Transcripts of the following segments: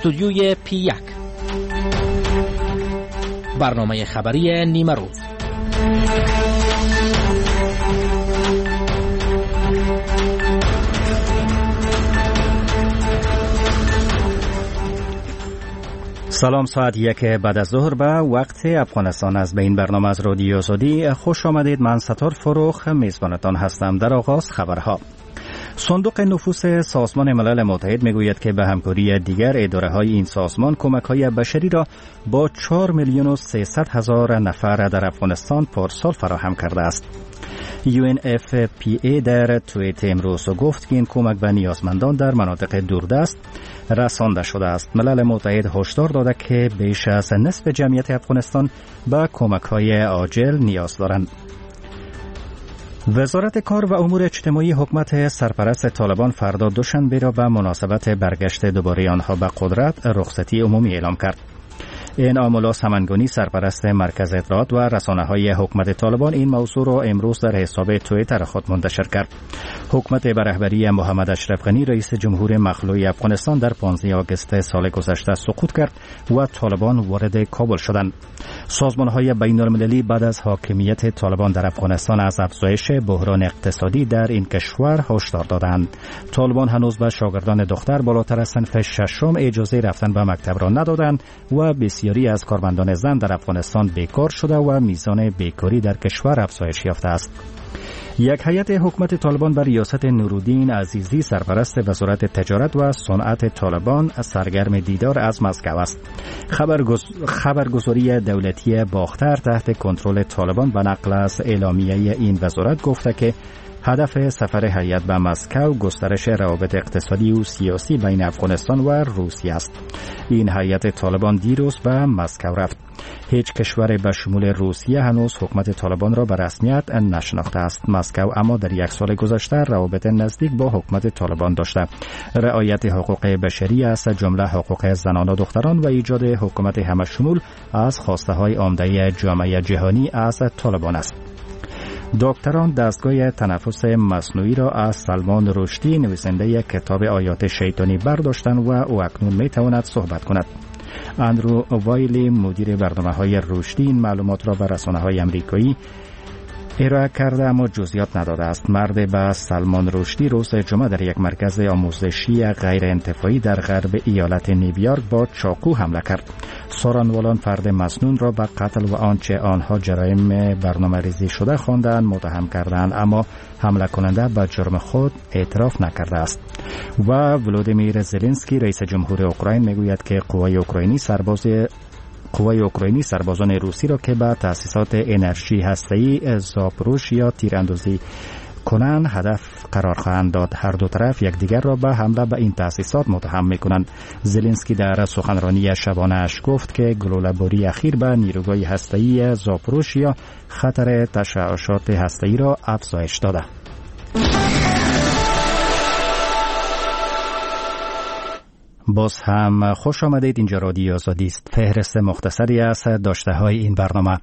استودیوی P1 برنامه خبری نیمه روز. سلام، ساعت 1 بعد از ظهر به وقت افغانستان است. به این برنامه از رادیو آزادی خوش آمدید. من ستار فروخ میزبانتان هستم. در آغاز خبرها. صندوق نفوس سازمان ملل متحد میگوید که به همکاری دیگر اداره‌های این سازمان کمک‌های بشری را با 4,300,000 نفر در افغانستان پارسال فراهم کرده است. UNFPA در توییت امروز گفت که این کمک به نیازمندان در مناطق دوردست رسانده شده است. ملل متحد هشدار داده که بیش از نصف جمعیت افغانستان به کمک‌های عاجل نیاز دارند. وزارت کار و امور اجتماعی حکومت سرپرست طالبان فردا دوشنبه را به مناسبت برگشت دوباره آنها به قدرت رخصتی عمومی اعلام کرد. این آمولا سمنگانی سرپرست مرکز اطلاعات و رسانه‌های حکومت طالبان این موضوع را امروز در حساب توییتر خود منتشر کرد. حکومت به رهبری محمد اشرف غنی رئیس جمهور مخلوع افغانستان در 15 آگوست سال گذشته سقوط کرد و طالبان وارد کابل شدند. سازمان‌های بین‌المللی بعد از حاکمیت طالبان در افغانستان از افزایش بحران اقتصادی در این کشور هشدار دادند. طالبان هنوز به شاگردان دختر بالاتر از صنف ششم اجازه رفتن به مکتب را ندادند و بسیاری از کارمندان زن در افغانستان بیکار شده و میزان بیکاری در کشور افزایش یافته است. یک هیئت حکومت طالبان بر ریاست نورالدین عزیزی سرپرست وزارت تجارت و صنعت طالبان سرگرم دیدار از مسکو است. خبرگزاری دولتی باختر تحت کنترل طالبان به نقل از اعلامیه این وزارت گفته که هدف سفر هیئت به مسکو گسترش روابط اقتصادی و سیاسی بین افغانستان و روسیه است. این هیئت طالبان دیروز به مسکو رفت. هیچ کشور به شمول روسیه هنوز حکومت طالبان را به رسمیت نشناخته است. مسکو اما در یک سال گذشته روابط نزدیک با حکومت طالبان داشته. رعایت حقوق بشری از جمله حقوق زنان و دختران و ایجاد حکومت همه‌شمول از خواسته های عمده جامعه جهانی از طالبان است. دکتران دستگاه تنفس مصنوعی را از سلمان رشدی نویسنده کتاب آیات شیطانی برداشتند و او اکنون میتواند صحبت کند. اندرو وایلی مدیر برنامه‌های رشدی این معلومات را به رسانه‌های آمریکایی ارائه کرده اما جزئیات نداده است. مرد به سلمان رشدی روز جمعه در یک مرکز آموزشی غیر انتفاعی در غرب ایالت نیویورک با چاقو حمله کرد. سارانوالان فرد مسنون را به قتل و آنچه آنها جرایم برنامه‌ریزی شده خواندند متهم کردند، اما حمله کننده به جرم خود اعتراف نکرده است. و ولودیمیر زلنسکی رئیس جمهور اوکراین میگوید که قوای اوکراینی سربازان روسی را که به تأسیسات انرژی هسته‌ای زاپروژیا تیراندازی کنند هدف قرار خواهند داد. هر دو طرف یکدیگر را به حمله به این تأسیسات متهم می‌کنند. زلنسکی در سخنرانی شبانه اش گفت که گلوله‌باری اخیر به نیروگاه هسته‌ای زاپروژیا خطر تشعشعات هسته‌ای را افزایش داده. باز هم خوش آمدید. اینجا رادیو آزادی است. فهرست مختصری از داشته‌های این برنامه.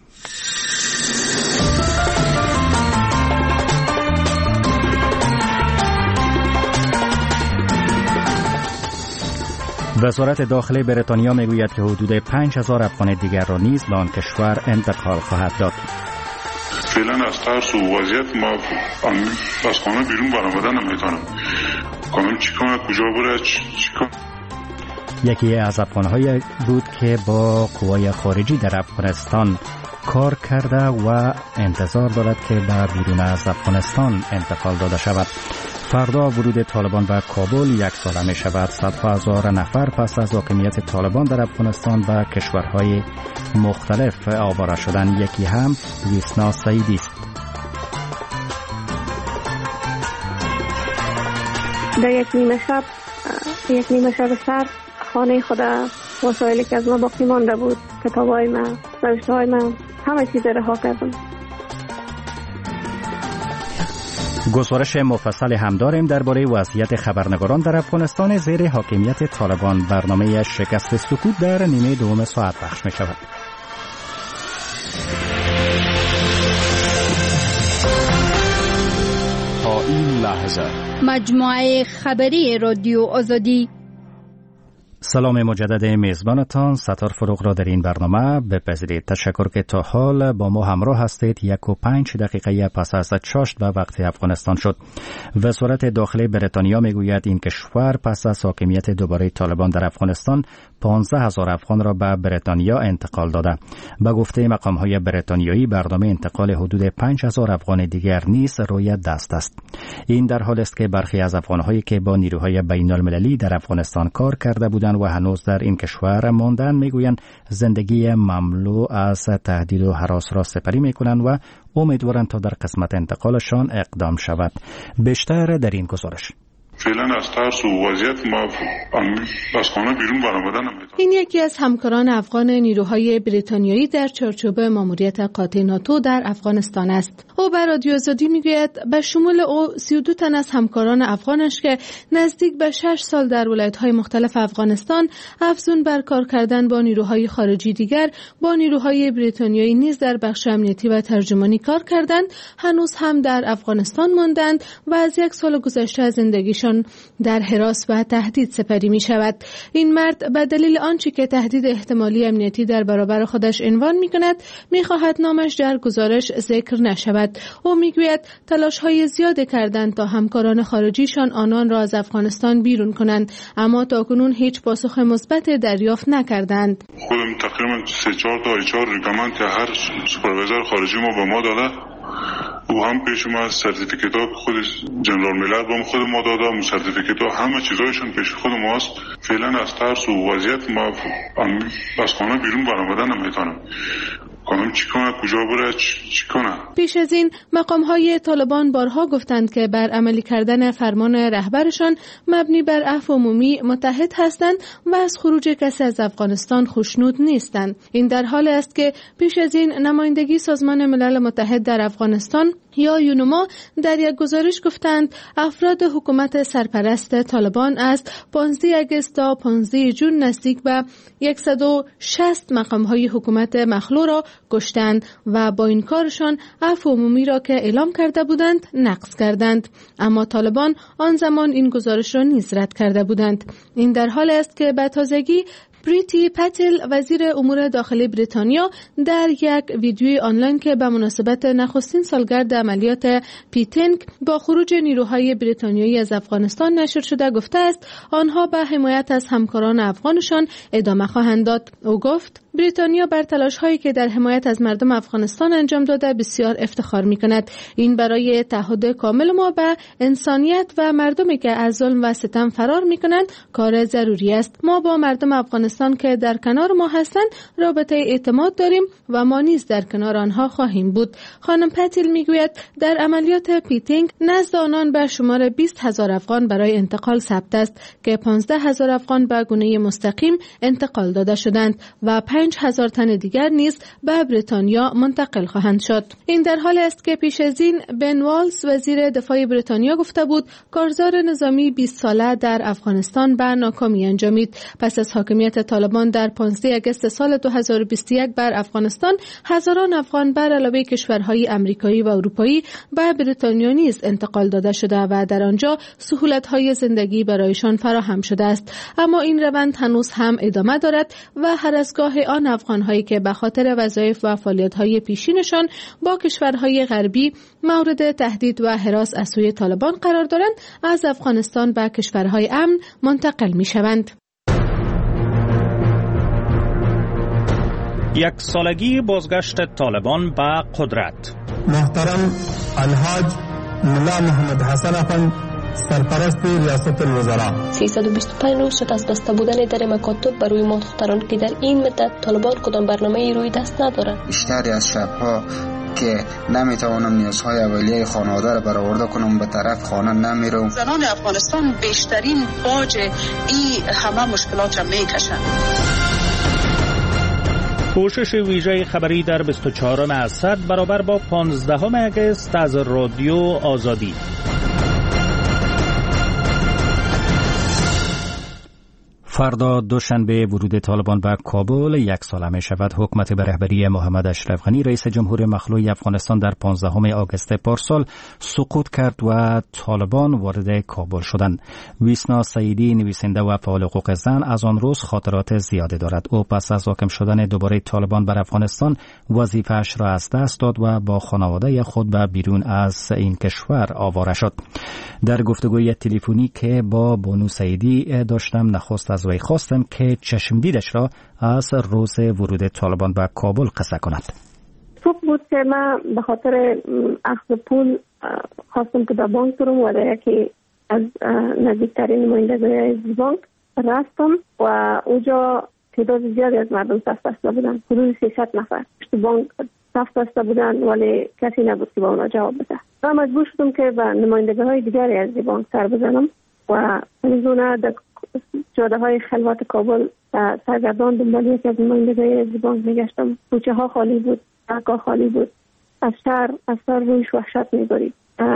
وزارت داخلی بریتانیا میگوید که حدود 5,000 افغان دیگر را نیز به آن کشور انتقال خواهد داد. فعلا از ترس و وضعیت ما از خانه بیرون برآمدن نمیتونم. چیکار کجا بره چیکار. یکی از افغان‌های بود که با قوای خارجی در افغانستان کار کرده و انتظار دارد که به بیرون از افغانستان انتقال داده شود. فردا ورود طالبان به کابل یک ساله می شود. صدها هزار نفر پس از حاکمیت طالبان در افغانستان به کشورهای مختلف آواره شدند. یکی هم ویسنا سعیدی است. در یک نیمه شب سر خانه خود وسایلی که از ما باقی مانده بود، کتابای من، نوشته‌های من، همه چیز رها کردم. گزارش مفصل هم داریم درباره وضعیت خبرنگاران در افغانستان زیر حاکمیت طالبان. برنامه شکست سکوت در نیمه دوم ساعت پخش می شود. تا این لحظه مجموعه خبری رادیو آزادی. سلام مجدد میزبانتان ستار فروغ را در این برنامه بپذیرید. تشکر که تا حال با ما همراه هستید. 1:05 دقیقه پس از چاشت به وقت افغانستان شد. وزارت داخلی بریتانیا میگوید این کشور پس از حاکمیت دوباره طالبان در افغانستان 15,000 افغان را به بریتانیا انتقال داده. به گفته مقام‌های بریتانیایی برنامه انتقال حدود 5,000 افغان دیگر نیز روی دست است. این در حالی است که برخی از افغان‌هایی که با نیروهای بین‌المللی در افغانستان کار کرده بودند و هنوز در این کشور ماندن میگویند زندگی مملو از تهدید و هراس را سپری میکنند و امیدوارند تا در قسمت انتقالشان اقدام شود. بیشتر در این گزارش. فعلا از ترس و وضعیت ما از خانه بیرون برآمدن نمیتونم. این یکی از همکاران افغان نیروهای بریتانیایی در چارچوب ماموریت قاطع ناتو در افغانستان است. او به رادیو آزادی میگوید به شمول او 32 تن از همکاران افغانش که نزدیک به 6 سال در ولایت‌های مختلف افغانستان افزون بر کار کردن با نیروهای خارجی دیگر با نیروهای بریتانیایی نیز در بخش امنیتی و ترجمانی کار کردند، هنوز هم در افغانستان ماندند و از 1 سال گذشته زندگیشان در هراس و تهدید سپری می شود. این مرد به دلیل آنچه که تهدید احتمالی امنیتی در برابر خودش عنوان می کند می خواهد نامش در گزارش ذکر نشود. او می گوید تلاش های زیاده کردند تا همکاران خارجیشان آنان را از افغانستان بیرون کنند، اما تاکنون هیچ پاسخ مثبت دریافت نکردند. خودم تقریبا 3-4 تا HR ریکامند هر سوپروایزر خارجی ما به ما داده. او هم پیش ما سرتیفیکت ها خود جنرال ملل با خود ما داده، سرتیفیکت ها همه چیزایشون پیش خود ماست. فعلا از ترس و وضعیت ما از خانه بیرون برآمدن نمیتونم. کنم چی کنه، کجا بره، چی کنه. پیش از این مقام‌های طالبان بارها گفتند که بر عملی کردن فرمان رهبرشان مبنی بر عفو عمومی متحد هستند و از خروج کسی از افغانستان خوشنود نیستند. این در حالی است که پیش از این نمایندگی سازمان ملل متحد در افغانستان یا یونما در یک گزارش گفتند افراد حکومت سرپرست طالبان از 15 اگست تا 15 جون نزدیک به 160 مقام‌های حکومت مخلوع را کشتند و با این کارشان عفو عمومی را که اعلام کرده بودند نقض کردند. اما طالبان آن زمان این گزارش را نیز رد کرده بودند. این در حالی است که به تازگی پریتی پتل وزیر امور داخلی بریتانیا در یک ویدیوی آنلاین که به مناسبت نخستین سالگرد عملیات پیتینگ با خروج نیروهای بریتانیایی از افغانستان نشر شده گفته است آنها به حمایت از همکاران افغانشان ادامه خواهند داد. او گفت بریتانیا بر تلاش‌هایی که در حمایت از مردم افغانستان انجام داده بسیار افتخار می‌کند. این برای تعهد کامل ما به انسانیت و مردمی که از ظلم و ستم فرار می‌کنند کار ضروری است. ما با مردم افغانستان که در کنار ما هستند رابطه اعتماد داریم و ما نیز در کنار آنها خواهیم بود. خانم پتیل می‌گوید در عملیات پیتینگ نزد آنان به شمار 20,000 افغان برای انتقال ثبت است که 15,000 افغان به گونه مستقیم انتقال داده شدند و 5,000 تن دیگر نیز به بریتانیا منتقل خواهند شد. این در حالی است که پیش از این بن والز وزیر دفاع بریتانیا گفته بود کارزار نظامی 20 ساله در افغانستان به ناکامی انجامید. پس از حاکمیت طالبان در 15 اگست سال 2021 بر افغانستان هزاران افغان بر علاوه کشورهای آمریکایی و اروپایی به بریتانیا نیز انتقال داده شده و در آنجا سهولت‌های زندگی برایشان فراهم شده است. اما این روند هنوز هم ادامه دارد و هر از گاه آن افغان‌هایی که به خاطر وظایف و فعالیت‌های پیشینشان با کشورهای غربی مورد تهدید و هراس از سوی طالبان قرار دارند از افغانستان به کشورهای امن منتقل می‌شوند. 1 سالگی بازگشت طالبان به قدرت. محترم الحاج ملا محمد حسن افند سرپرست ریاست الوزراء 325 روز شد از بسته بودن در مکاتب برای ما دختران که در این مدت طالبان کدام برنامه روی دست ندارند. بیشتری از شبها که نمیتوانم نیازهای اولیه خانواده را برآورده کنم به طرف خانه نمیرم. زنان افغانستان بیشترین باج این همه مشکلات را میکشند. پوشش ویژه خبری در 24 اسد برابر با 15 اگست از رادیو آزادی. فردا دوشنبه ورود طالبان به کابل 1 ساله می شود. حکومت به رهبری محمد اشرف غنی رئیس جمهور مخلوع افغانستان در 15 آگوست پارسال سقوط کرد و طالبان وارد کابل شدند. ویسنا سعیدی نویسنده و فعال حقوق زن از آن روز خاطرات زیاده دارد. او پس از حاکم شدن دوباره طالبان بر افغانستان وظیفه‌اش را از دست داد و با خانواده خود به بیرون از این کشور آواره شد. در گفتگوی تلفنی که با بانو سعیدی داشتم نخست از وی خواستم که چشمدیدش را از روز ورود طالبان به کابل قصه کند. صبح بود که من به خاطر اخذ پول خواستم که به بانک برم و در یکی از نزدیکترین نمایندگی‌های بانک رفتم و اونجا تعداد زیادی از مردم صف بسته بودن، حدود 300 نفر پشت بانک صف بسته بودن، ولی کسی نبود که با اونا جواب بده. من مجبور شدم که به نمایندگی‌های دیگری از بانک سر بزنم و نمیدونه در جاده های خلوت کابل سرگردان دنبال یکی از نمایندگی‌های از بانک میگشتم. کوچه ها خالی بود، سرکا خالی بود. از شهر رویش وحشت میبرید.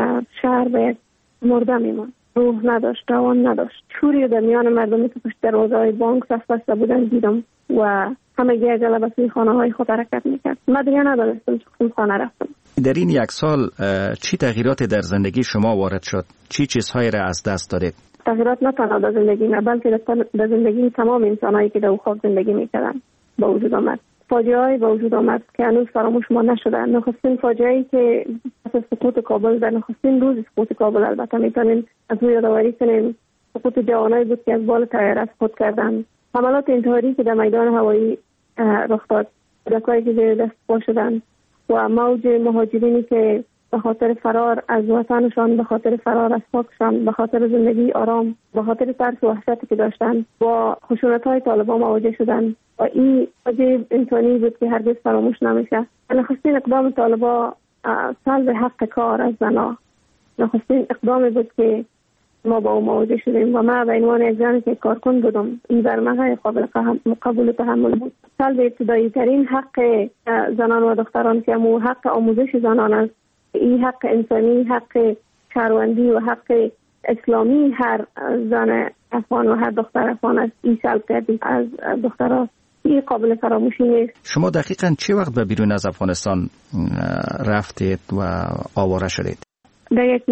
شهر به مرده میمان، روح نداشت، روان نداشت. شوری در میان مردمی که پشت دروازه‌های بانک صف بسته بودن دیدم و همه عجله به سوی خانه های خود حرکت میکرد. من دیگه ندانستم چه خانه رفتم. در این 1 سال چی تغییراتی در زندگی شما وارد شد؟ چی چیزهایی را از دست دادید؟ تغییرات نه تنها در زندگی نه، بلکه در زندگی تمام انسانایی که در خاک زندگی میکردن با وجود آمد. فاجعه‌ای با وجود آمد که هنوز فراموش ما نشده. نخستین فاجعه‌ای که از سقوط کابل، در نخستین روز سقوط کابل البته میتونیم از او یادآوری کنیم، سقوط جوانایی بود که از بال طیاره سقوط کردند. حملات انتحاری که در میدان هوایی رخ داد، کودکانی که زیر دست پا شدند و موج مهاجرینی که به خاطر فرار از وطنشان، به خاطر فرار از خاکشان، به خاطر زندگی آرام، به خاطر ترس و وحشتی که داشتند با خشونت‌های طالبان مواجه شدند و این فاجعه انسانی بود که هرگز فراموش نمیشه. نخستین اقدام طالبان سلب حق کار از زنان، نخستین اقدامی بود که ما با او مواجه شدیم و ما به عنوان یک زن که کارکن بودم، این بر من قابل قبول و تحمل بود. سلب ابتدایی ترین حق زنان و دختران که همون حق آموزش زنان است، این حق انسانی، حق شهروندی و حق اسلامی هر زن افغان و هر دختر افغان است. این سلب کردیم از دخترها، این قابل فراموشی نیست. شما دقیقاً چه وقت به بیرون از افغانستان رفتید و آواره شدید؟ در یک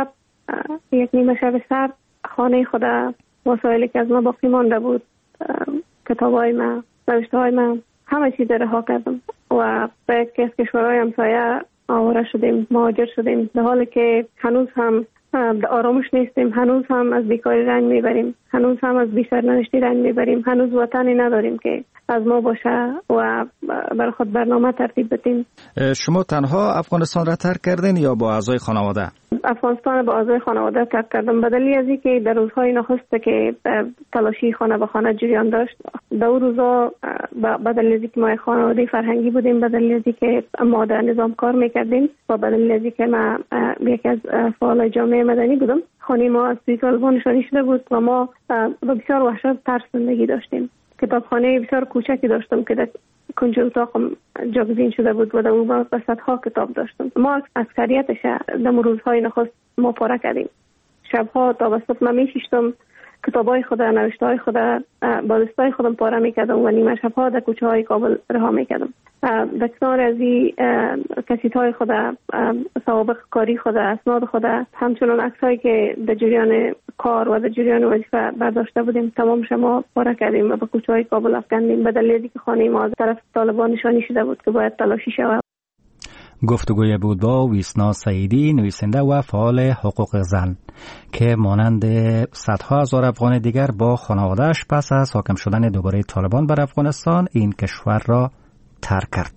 نیمه شب سرد خانه خود، وسایلی که از ما باقی مانده بود، کتابای من، نوشته‌های من، همه چیز رها کردم و به یکی از کشورهای همسایه آواره شدیم، مهاجر شدیم، در حالی که هنوز هم به آرامش نیستیم، هنوز هم از بیکاری رنج میبریم، هنوز هم از بی‌سرنوشتی رنج میبریم، هنوز وطنی نداریم که از ما باشه و برای خود برنامه ترتیب بدیم. شما تنها افغانستان را ترک کردین یا با اعضای خانواده؟ افغانستان با اعضای خانواده ترک کردم به دلیل از اینکه در روزهای نخست که تلاشی خانه به خانه جریان داشت، در اون روزا به دلیل از اینکه ما خانواده فرهنگی بودیم، به دلیل از اینکه ما در نظام کار میکردیم و به دلیل از اینکه ما یکی از فعالای جامعه مدنی بودم، خانه ما از سوی طالبان نشانی شده بود و ما با بسیار وحشت ترس زندگی داشتیم. کتابخانه بسیار کوچکی داشتم که در کنج اتاقم جاگزین شده بود و در اون با صدها کتاب داشتم. ما اکثریتش در روزهای نخست ما پاره کردیم. شبها تا به صبح من میشیشتم، کتابای خود، نوشته‌های خود با دستای خودم پاره میکردم و نیمه شبها در کوچه های کابل رها میکردم. در کنار از این کسیت‌های خود، سوابق کاری خود، اسناد خود، همچنان عکس‌هایی که در جریان کار و در جریان وظیفه برداشته بودیم، تمام شما پاره کردیم و به کوچه‌های کابل افکندیم به دلیل اینکه خانه ما از طرف طالبان نشانی شده بود که باید تلاشی شود. گفتگوی بود با ویسنا سعیدی، نویسنده و فعال حقوق زن که مانند صدها هزار افغان دیگر با خانواده‌اش پس از حاکم شدن دوباره طالبان بر افغانستان این کشور را ترک کرد.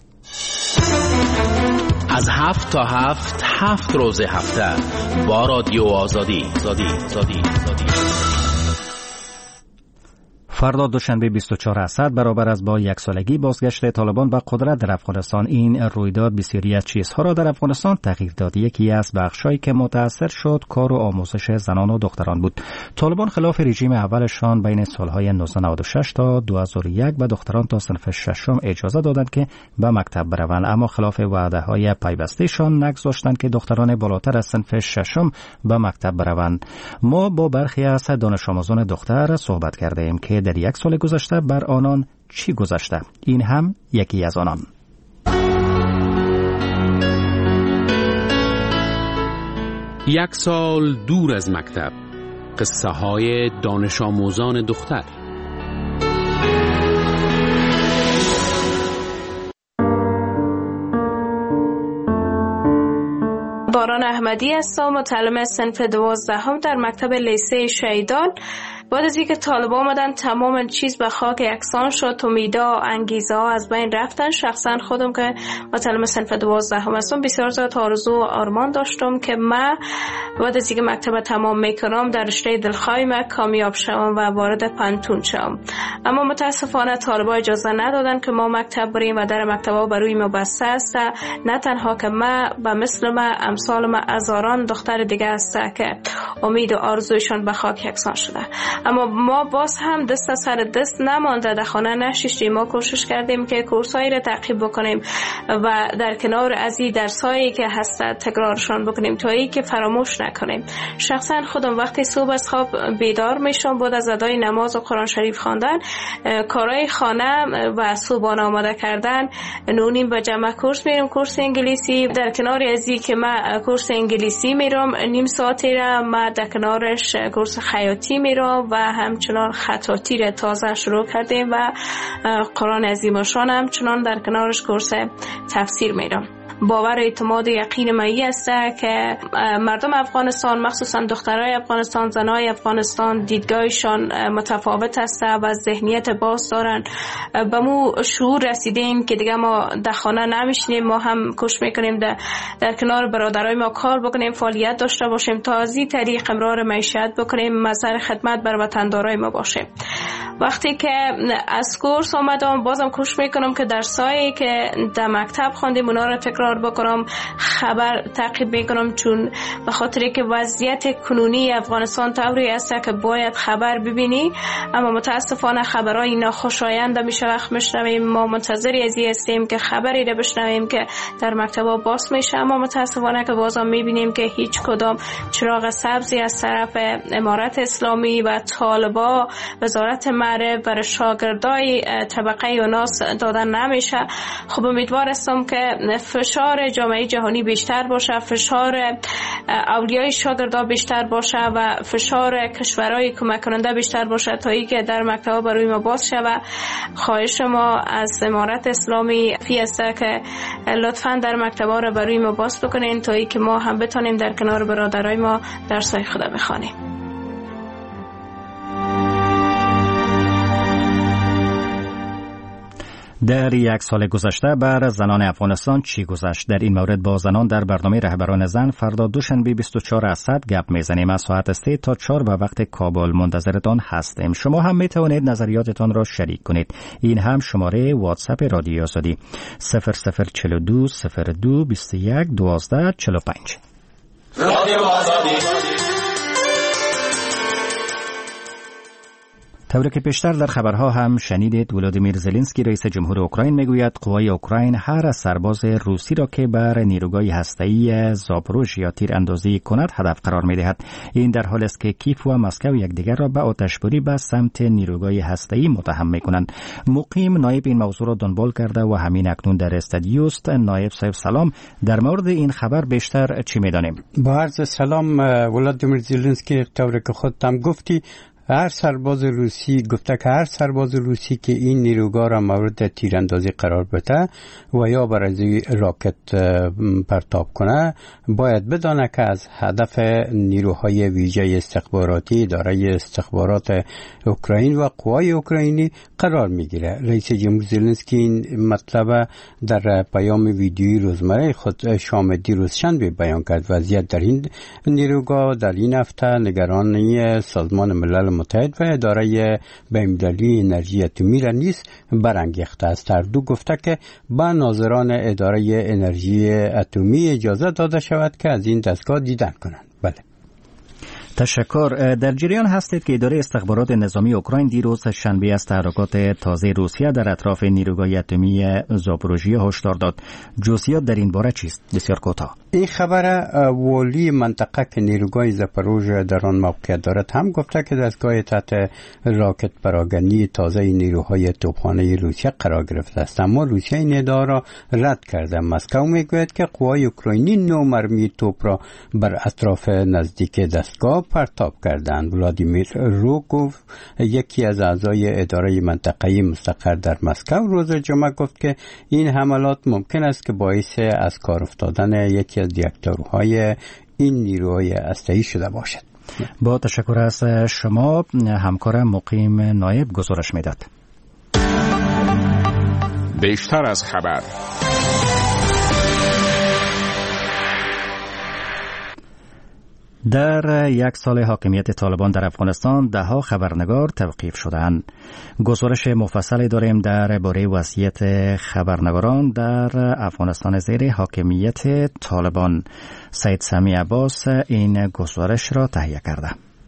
از 7 تا 7 روز هفته با رادیو آزادی. فردا دوشنبه 24 اسد برابر است با یک سالگی بازگشت طالبان به قدرت در افغانستان. این رویداد بسیاری از چیزها را در افغانستان تغییر داد. یکی از بخشایی که متاثر شد کار و آموزش زنان و دختران بود. طالبان خلاف رژیم اولشان بین سالهای 1996 تا 2001 به دختران تا صنف ششم اجازه دادند که به مکتب بروند، اما خلاف وعده‌های پیوسته‌شان نگذاشتند که دختران بالاتر از صنف ششم به مکتب بروند. ما با برخی از دانش آموزان دختر صحبت کردیم که در یک سال گذشته بر آنان چی گذشته. این هم یکی از آنان. یک سال دور از مکتب، قصه های دانش آموزان دختر. باران احمدی هستم، متعلم صنف 12 در مکتب لیسه شهیدان. بعد از اینکه طالبان آمدن تمام چیز به خاک یکسان شد، امیدها، انگیزه ها از بین رفتن. شخصا خودم که متعلم صنف 12 هستم بسیار زیاد آرزو و آرمان داشتم که من بعد از اینکه مکتب تمام میکنم در رشته دلخواه من کامیاب شوم و وارد پانتون شوم، اما متاسفانه طالبان اجازه ندادن که ما مکتب بریم و در مکتب‌ها بروی ما بسته است. نه تنها که من به مثل من امثال من هزاران دختر دیگه است که امید و آرزویشان به خاک یکسان شده، اما ما باز هم دست سر دست نمانده، در خانه نشستیم. ما کوشش کردیم که کورسایی را تعقیب بکنیم و در کنار از این درسایی که هست تکرارشان بکنیم تا اینکه فراموش نکنیم. شخصا خودم وقتی صبح از خواب بیدار میشم بعد از ادای نماز و قرآن شریف خواندن، کارهای خانه و صبحانه آماده کردن، نونیم به جمع کورس میرم، کورس انگلیسی. در کنار از این که من کورس انگلیسی میرم نیم ساعتی را، من در کنارش کورس خیاطی میرم و همچنان خطاطی را تازه شروع کردیم و قرآن عظیم‌الشان همچنان در کنارش کورس تفسیر میرم. باور اعتماد یقین مایی است که مردم افغانستان، مخصوصا دخترای افغانستان، زنای افغانستان دیدگاهشان متفاوت است و ذهنیت باز دارن. به مو شعور رسیدیم که دیگه ما در خانه نمیشینیم، ما هم کوشش میکنیم در کنار برادرای ما کار بکنیم، فعالیت داشته باشیم تا از این طریق امرار معیشت بکنیم، مظهر خدمت بر وطندارای ما باشیم. وقتی که از کورس آمدم بازم کوشش میکنم که درسایی که در مکتب خواندیم اونا رو تکرار بکنم، خبر تعقیب میکنم، چون به خاطر که وضعیت کنونی افغانستان طوری است که باید خبر ببینی، اما متاسفانه خبرای ناخوشایند میشه وقت میشنویم. ما منتظری از این هستیم که خبری رو بشنویم که در مکتبا باز میشه، اما متاسفانه که بازم میبینیم که هیچ کدام چراغ سبزی از طرف امارت اسلامی و طالبا، وزارت معرف برای شاگردای طبقه یوناس دادن نمیشه. خب امیدوار هستم که فشار جامعه جهانی بیشتر باشه، فشار اولیای شاگردا بیشتر باشه و فشار کشورهای کمک کننده بیشتر باشه تا اینکه در مکتب‌ها برای ما باز شه. و خواهش ما از امارت اسلامی است که لطفاً در مکتب‌ها را برای ما باز بکنین تا اینکه ما هم بتونیم در کنار برادرای ما درسای خدا بخوانیم. در یک سال گذشته بر زنان افغانستان چی گذشت؟ در این مورد با زنان در برنامه رهبران زن فردا دوشنبه 24 اسد گپ میزنیم. از ساعت 3 تا 4 به وقت کابل منتظرتان هستیم. شما هم میتوانید نظریاتتان را شریک کنید. این هم شماره واتساپ رادیو آزادی 0042 02 21 12 45. رادیو آزادی. طوری که پیشتر در خبرها هم شنیدید، ولادیمیر زلنسکی رئیس جمهور اوکراین میگوید قوای اوکراین هر سرباز روسی را که بر نیروگاه هسته‌ای زاپروژیا تیراندازی کند هدف قرار میدهد. این در حالی است که کیف و مسکو یکدیگر را به آتشباری به سمت نیروگاه هسته‌ای متهم میکنند. مقیم نایب این موضوع را دنبال کرده و همین اکنون در استادیوست. نایب صاحب سلام، در مورد این خبر بیشتر چی میدانیم؟ با عرض سلام. ولادیمیر زلنسکی طوری که خودت گفتی هر سرباز روسی گفته که هر سرباز روسی که این نیروگاه را مورد تیراندازی قرار بده و یا برای راکت پرتاب کنه باید بدانه که از هدف نیروهای ویژه استخباراتی اداره استخبارات اوکراین و قوای اوکراینی قرار میگیره. رئیس جمهور زلنسکی این مطلب در پیام ویدیویی روزمره خود شام دیروز شنبه بیان کرد. وضعیت در این نیروگاه در این هفته نگرانی سازمان ملل متحد و اداره بین‌المللی انرژی اتمی را نیز برانگیخته است. هر دو گفته که به ناظران اداره انرژی اتمی اجازه داده شود که از این دستگاه دیدن کنند. بله. تشکر. در جریان هستید که اداره استخبارات نظامی اوکراین دیروز شنبه از تحرکات تازه روسیه در اطراف نیروگاه اتمی زاپوروژیه هشدار داد. جزئیات در این باره چیست؟ بسیار کوتاه. این خبر والی منطقه که نیروگاه زاپوروژیه در آن موقعیت دارد هم گفته که دستگاه تحت راکت پراگنی تازه نیروهای توپخانه روسیه قرار گرفته است، اما روسیه این ادعا را رد کرده. مسکو میگوید که قوای اوکراینی 9 مرمی توپ را بر اطراف نزدیک دستگاه پرتاب کردند. ولادیمیر روگوف، یکی از اعضای اداره منطقه‌ای مستقر در مسکو، روز جمعه گفت که این حملات ممکن است که باعث از کار افتادن یکی از دیکتاتورهای این نیروهای هسته‌ای شده باشد. با تشکر از شما. همکارم مقیم نایب گزارش میداد. بیشتر از خبر. در یک سال حاکمیت طالبان در افغانستان 10 خبرنگار توقیف شدند. گزارش مفصلی داریم درباره وضعیت خبرنگاران در افغانستان زیر حاکمیت طالبان. سید سمی عباس این گزارش را تهیه کرده.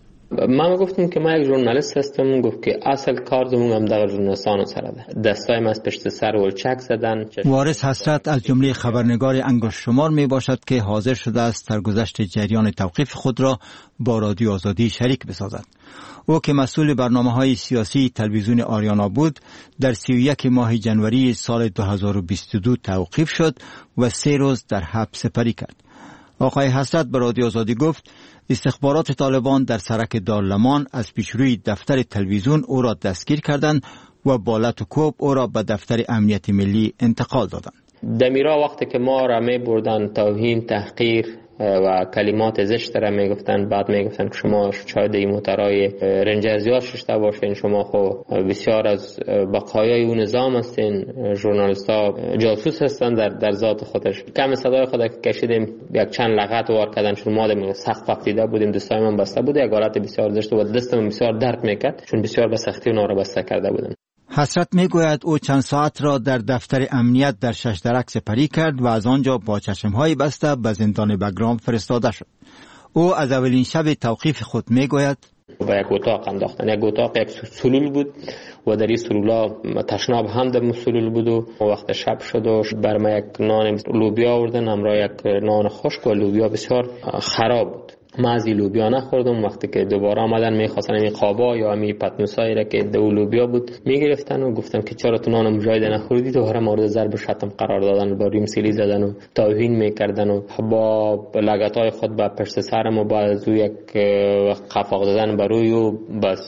ما گفتم که ما یک ژورنالیست هستم، گفت که اصل کار زمون هم در ژورنالیستان سره ده. دستای از پشت سر ولچک زدن. وارث حسرت از جمله خبرنگار انگشت شمار می باشد که حاضر شده است سرگذشت جریان توقیف خود را با رادیو آزادی شریک بسازد. او که مسئول برنامه‌های سیاسی تلویزیون آریانا بود، در 31 ماه جنوری سال 2022 توقیف شد و 3 روز در حبس سپری کرد. آقای حسرت به رادیو آزادی گفت استخبارات طالبان در سرک دارالمان از پیشروی دفتر تلویزیون او را دستگیر کردند و با لط و کوب او را به دفتر امنیت ملی انتقال دادند. دمیرا وقتی که ما را می بردن توهین، تحقیر و کلمات زشت را می گفتن، بعد می گفتن که شما شاید این موترهای رنجر زیاد ششته باشین، شما خو بسیار از بقایای اون نظام هستین، ژورنالیستا جاسوس هستن در ذات خودش. کم صدای خود که کشیدیم یک چند لغت وار کردن، چون ما سخت فقیده بودیم، دستای من بسته بود، یک حالت بسیار زشت و دستم بسیار درد میکرد چون بسیار به سختی اونها را بسته کرده بودم. حسرت میگوید او چند ساعت را در دفتر امنیت در ششدرک سپری کرد و از آنجا با چشمهای بسته به زندان بگرام فرستاده شد. او از اولین شب توقیف خود میگوید با یک اتاق انداختن. یک اتاق یک سلول بود و در این سلولا تشناب هم در سلول بود و وقت شب شد و بر ما یک نان لوبیا آوردن، همراه یک نان خشک و لوبیا بسیار خراب بود. ما از این لوبیا نخوردم. وقتی که دوباره آمدن میخواستن این قابا یا این پتنوسایی را که دو لوبیا بود میگرفتن و گفتم که چرا تو نان مجاهد نخوردید و هر مورد ضرب شتم قرار دادن، با ریم سیلی زدن و توهین میکردن و با لگدهای خود با پشت سرم و با از یک قفاق دادن بر روی و بس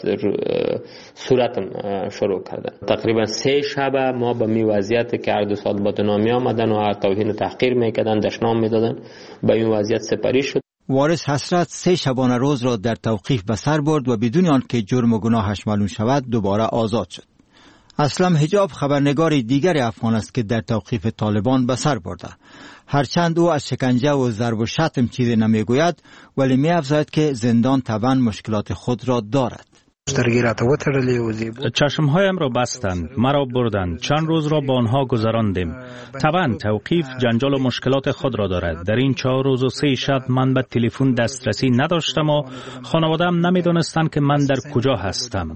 صورتم شروع کردن. تقریبا 3 شب ما به می وضعیت که هر 2 سال بدنامی آمدن و هر توهین و تحقیر میکردن، دشنام میدادن، به این وضعیت سپری شد. وارث حسرت 3 شبانه روز را در توقیف به سر برد و بدون آنکه جرم و گناهش معلوم شود دوباره آزاد شد. اسلم حجاب خبرنگار دیگر افغان است که در توقیف طالبان به سر برده. هرچند او از شکنجه و ضرب و شتم چیزی نمیگوید، ولی می‌افزاید که زندان طبعا مشکلات خود را دارد. چشمهایم را بستند، مرا بردند، چند روز را با آنها گذراندیم. طبعا توقیف جنجال و مشکلات خود را دارد. در این 4 روز و 3 شب من به تلفن دسترسی نداشتم و خانواده‌ام نمیدانستند که من در کجا هستم.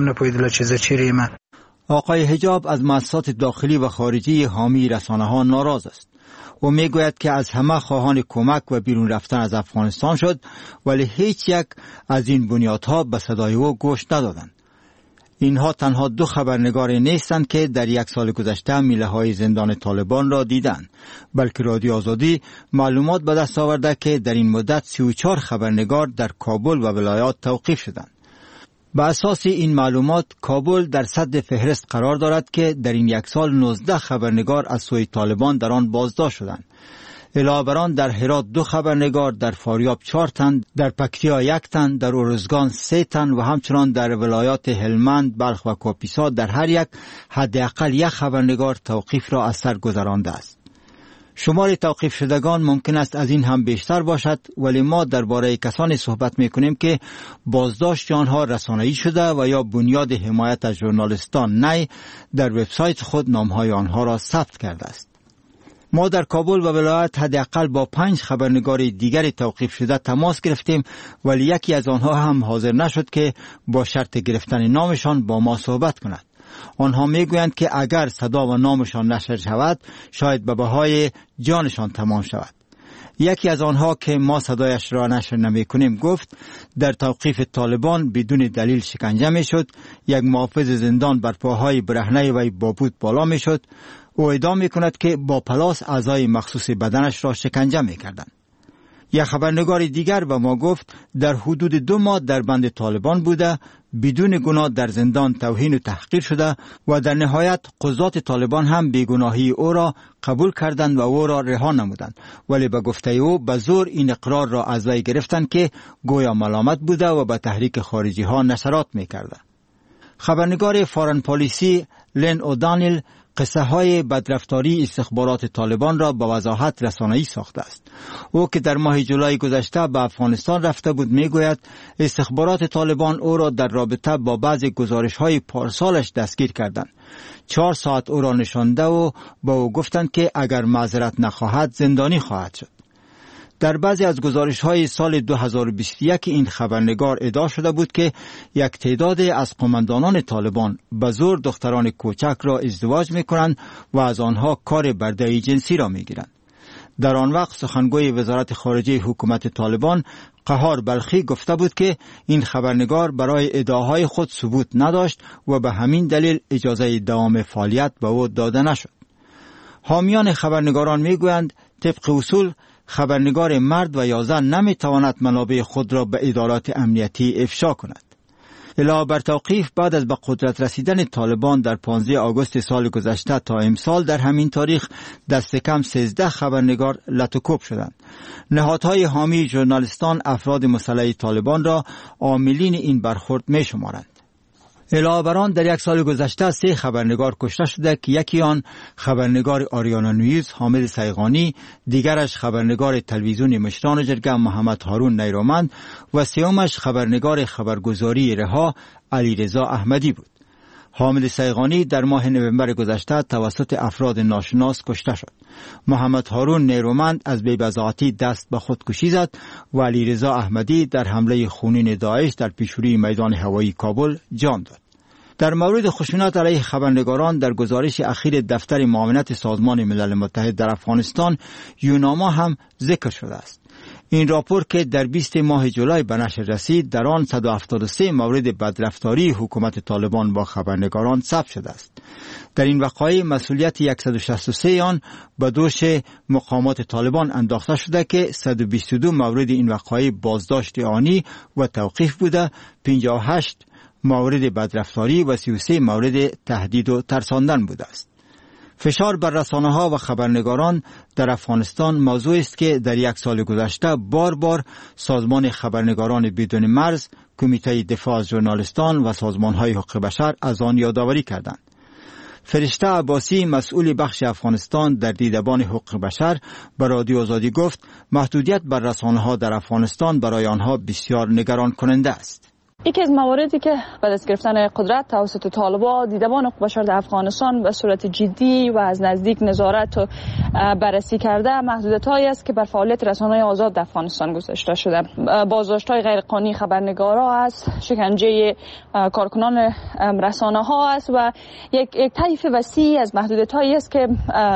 آقای حجاب از مؤسسات داخلی و خارجی حامی رسانه‌ها ناراض است. او میگوید که از همه خواهان کمک و بیرون رفتن از افغانستان شد، ولی هیچ یک از این بنیادها به صدای او گوش ندادند. اینها تنها 2 خبرنگار نیستند که در 1 سال گذشته میله‌های زندان طالبان را دیدند، بلکه رادیو آزادی معلومات به دست آورده که در این مدت 34 خبرنگار در کابل و ولایات توقیف شدند. به اساس این معلومات کابل در صدر فهرست قرار دارد که در این 1 سال 19 خبرنگار از سوی طالبان در آن بازداشت شدند. علاوه بر آن در هرات 2 خبرنگار، در فاریاب 4 تن، در پکتیا 1 تن، در ارزگان 3 تن و همچنان در ولایات هلمند، بلخ و کاپیسا در هر یک حداقل 1 خبرنگار توقیف را از سر گذرانده است. شمار توقیف شدگان ممکن است از این هم بیشتر باشد، ولی ما درباره کسانی صحبت میکنیم که بازداشت آنها رسانه‌ای شده و یا بنیاد حمایت از ژورنالیستان نی در وبسایت خود نامهای آنها را ثبت کرده است. ما در کابل و ولایت حداقل با 5 خبرنگار دیگر توقیف شده تماس گرفتیم، ولی یکی از آنها هم حاضر نشد که با شرط گرفتن نامشان با ما صحبت کند. آنها میگویند که اگر صدا و نامشان نشر شود شاید به بهای جانشان تمام شود. یکی از آنها که ما صدایش را نشر نمی کنیم گفت در توقیف طالبان بدون دلیل شکنجه می شد، یک محافظ زندان بر پاهای برهنه وی با بود بالا می شد. او ادعا می کند که با پلاس اعضای مخصوص بدنش را شکنجه می کردند. یک خبرنگار دیگر به ما گفت در حدود 2 ماه در بند طالبان بوده، بدون گناه در زندان توهین و تحقیر شده و در نهایت قضات طالبان هم بیگناهی او را قبول کردند و او را رها نمودند، ولی به گفته او به زور این اقرار را از وی گرفتند که گویا ملامت بوده و به تحریک خارجی ها نشرات می کرده. خبرنگار فارن پالیسی لن اودانیل قصه های بدرفتاری استخبارات طالبان را با وضاحت رسانه‌ای ساخته است. او که در ماه جولای گذشته به افغانستان رفته بود میگوید استخبارات طالبان او را در رابطه با بعضی گزارش های پارسالش دستگیر کردند. 4 ساعت او را نشانده و با او گفتند که اگر معذرت نخواهد زندانی خواهد شد. در بعضی از گزارش‌های سال 2021 این خبرنگار ادعا شده بود که یک تعداد از قماندانان طالبان به زور دختران کوچک را ازدواج می‌کنند و از آنها کار برده جنسی را می‌گیرند. در آن وقت سخنگوی وزارت خارجه حکومت طالبان قهار بلخی گفته بود که این خبرنگار برای ادعاهای خود ثبوت نداشت و به همین دلیل اجازه دوام فعالیت به او داده نشد. حامیان خبرنگاران می‌گویند طبق اصول خبرنگار مرد و یا زن نمیتواند منابع خود را به ادارات امنیتی افشا کند. علاوه بر توقیف بعد از به قدرت رسیدن طالبان در 15 آگوست سال گذشته تا امسال در همین تاریخ دست کم 13 خبرنگار لطوکوب شدند. نهادهای حامی ژورنالیستان افراد مسلح طالبان را عاملین این برخورد می شمارند. علاوه بر آن در 1 سال گذشته 3 خبرنگار کشته شده که یکی آن خبرنگار آریانا نیوز حامد سیغانی، دیگرش خبرنگار تلویزیون مشران جرگه محمد هارون نیرومند و سومش خبرنگار خبرگزاری رها علیرضا احمدی بود. حامد سیغانی در ماه نوامبر گذشته توسط افراد ناشناس کشته شد. محمد هارون نیرومند از بی‌بضاعتی دست به خودکشی زد و علیرضا احمدی در حمله خونین داعش در پیشروی میدان هوایی کابل جان داد. در مورد خشونت علیه خبرنگاران در گزارش اخیر دفتر معاونت سازمان ملل متحد در افغانستان یوناما هم ذکر شده است. این راپور که در 20 ماه جولای به نشر رسید در آن 173 مورد بدرفتاری حکومت طالبان با خبرنگاران ثبت شده است. در این وقایع مسئولیت 163 آن به دوش مقامات طالبان انداخته شده که 122 مورد این وقایع بازداشت آنی و توقیف بوده، 58 مورد بدرفتاری و 33 مورد تهدید و ترساندن بوده است. فشار بر رسانه‌ها و خبرنگاران در افغانستان موضوع است که در 1 سال گذشته بار بار سازمان خبرنگاران بدون مرز، کمیته دفاع از ژورنالیستان و سازمان‌های حقوق بشر از آن یادآوری کردند. فرشته عباسی مسئول بخش افغانستان در دیدبان حقوق بشر به رادیو آزادی گفت محدودیت بر رسانه‌ها در افغانستان برای آنها بسیار نگران کننده است. یکی از مواردی که بعد از گرفتن قدرت توسط طالبان دیدبان حقوق بشر در افغانستان به صورت جدی و از نزدیک نظارت و بررسی کرده محدودیت‌هایی است که بر فعالیت رسانه‌های آزاد در افغانستان گذاشته شده. بازداشت‌های غیرقانونی خبرنگارا است، شکنجه کارکنان رسانه‌ها است و یک طیف وسیع از محدودیت‌هایی است که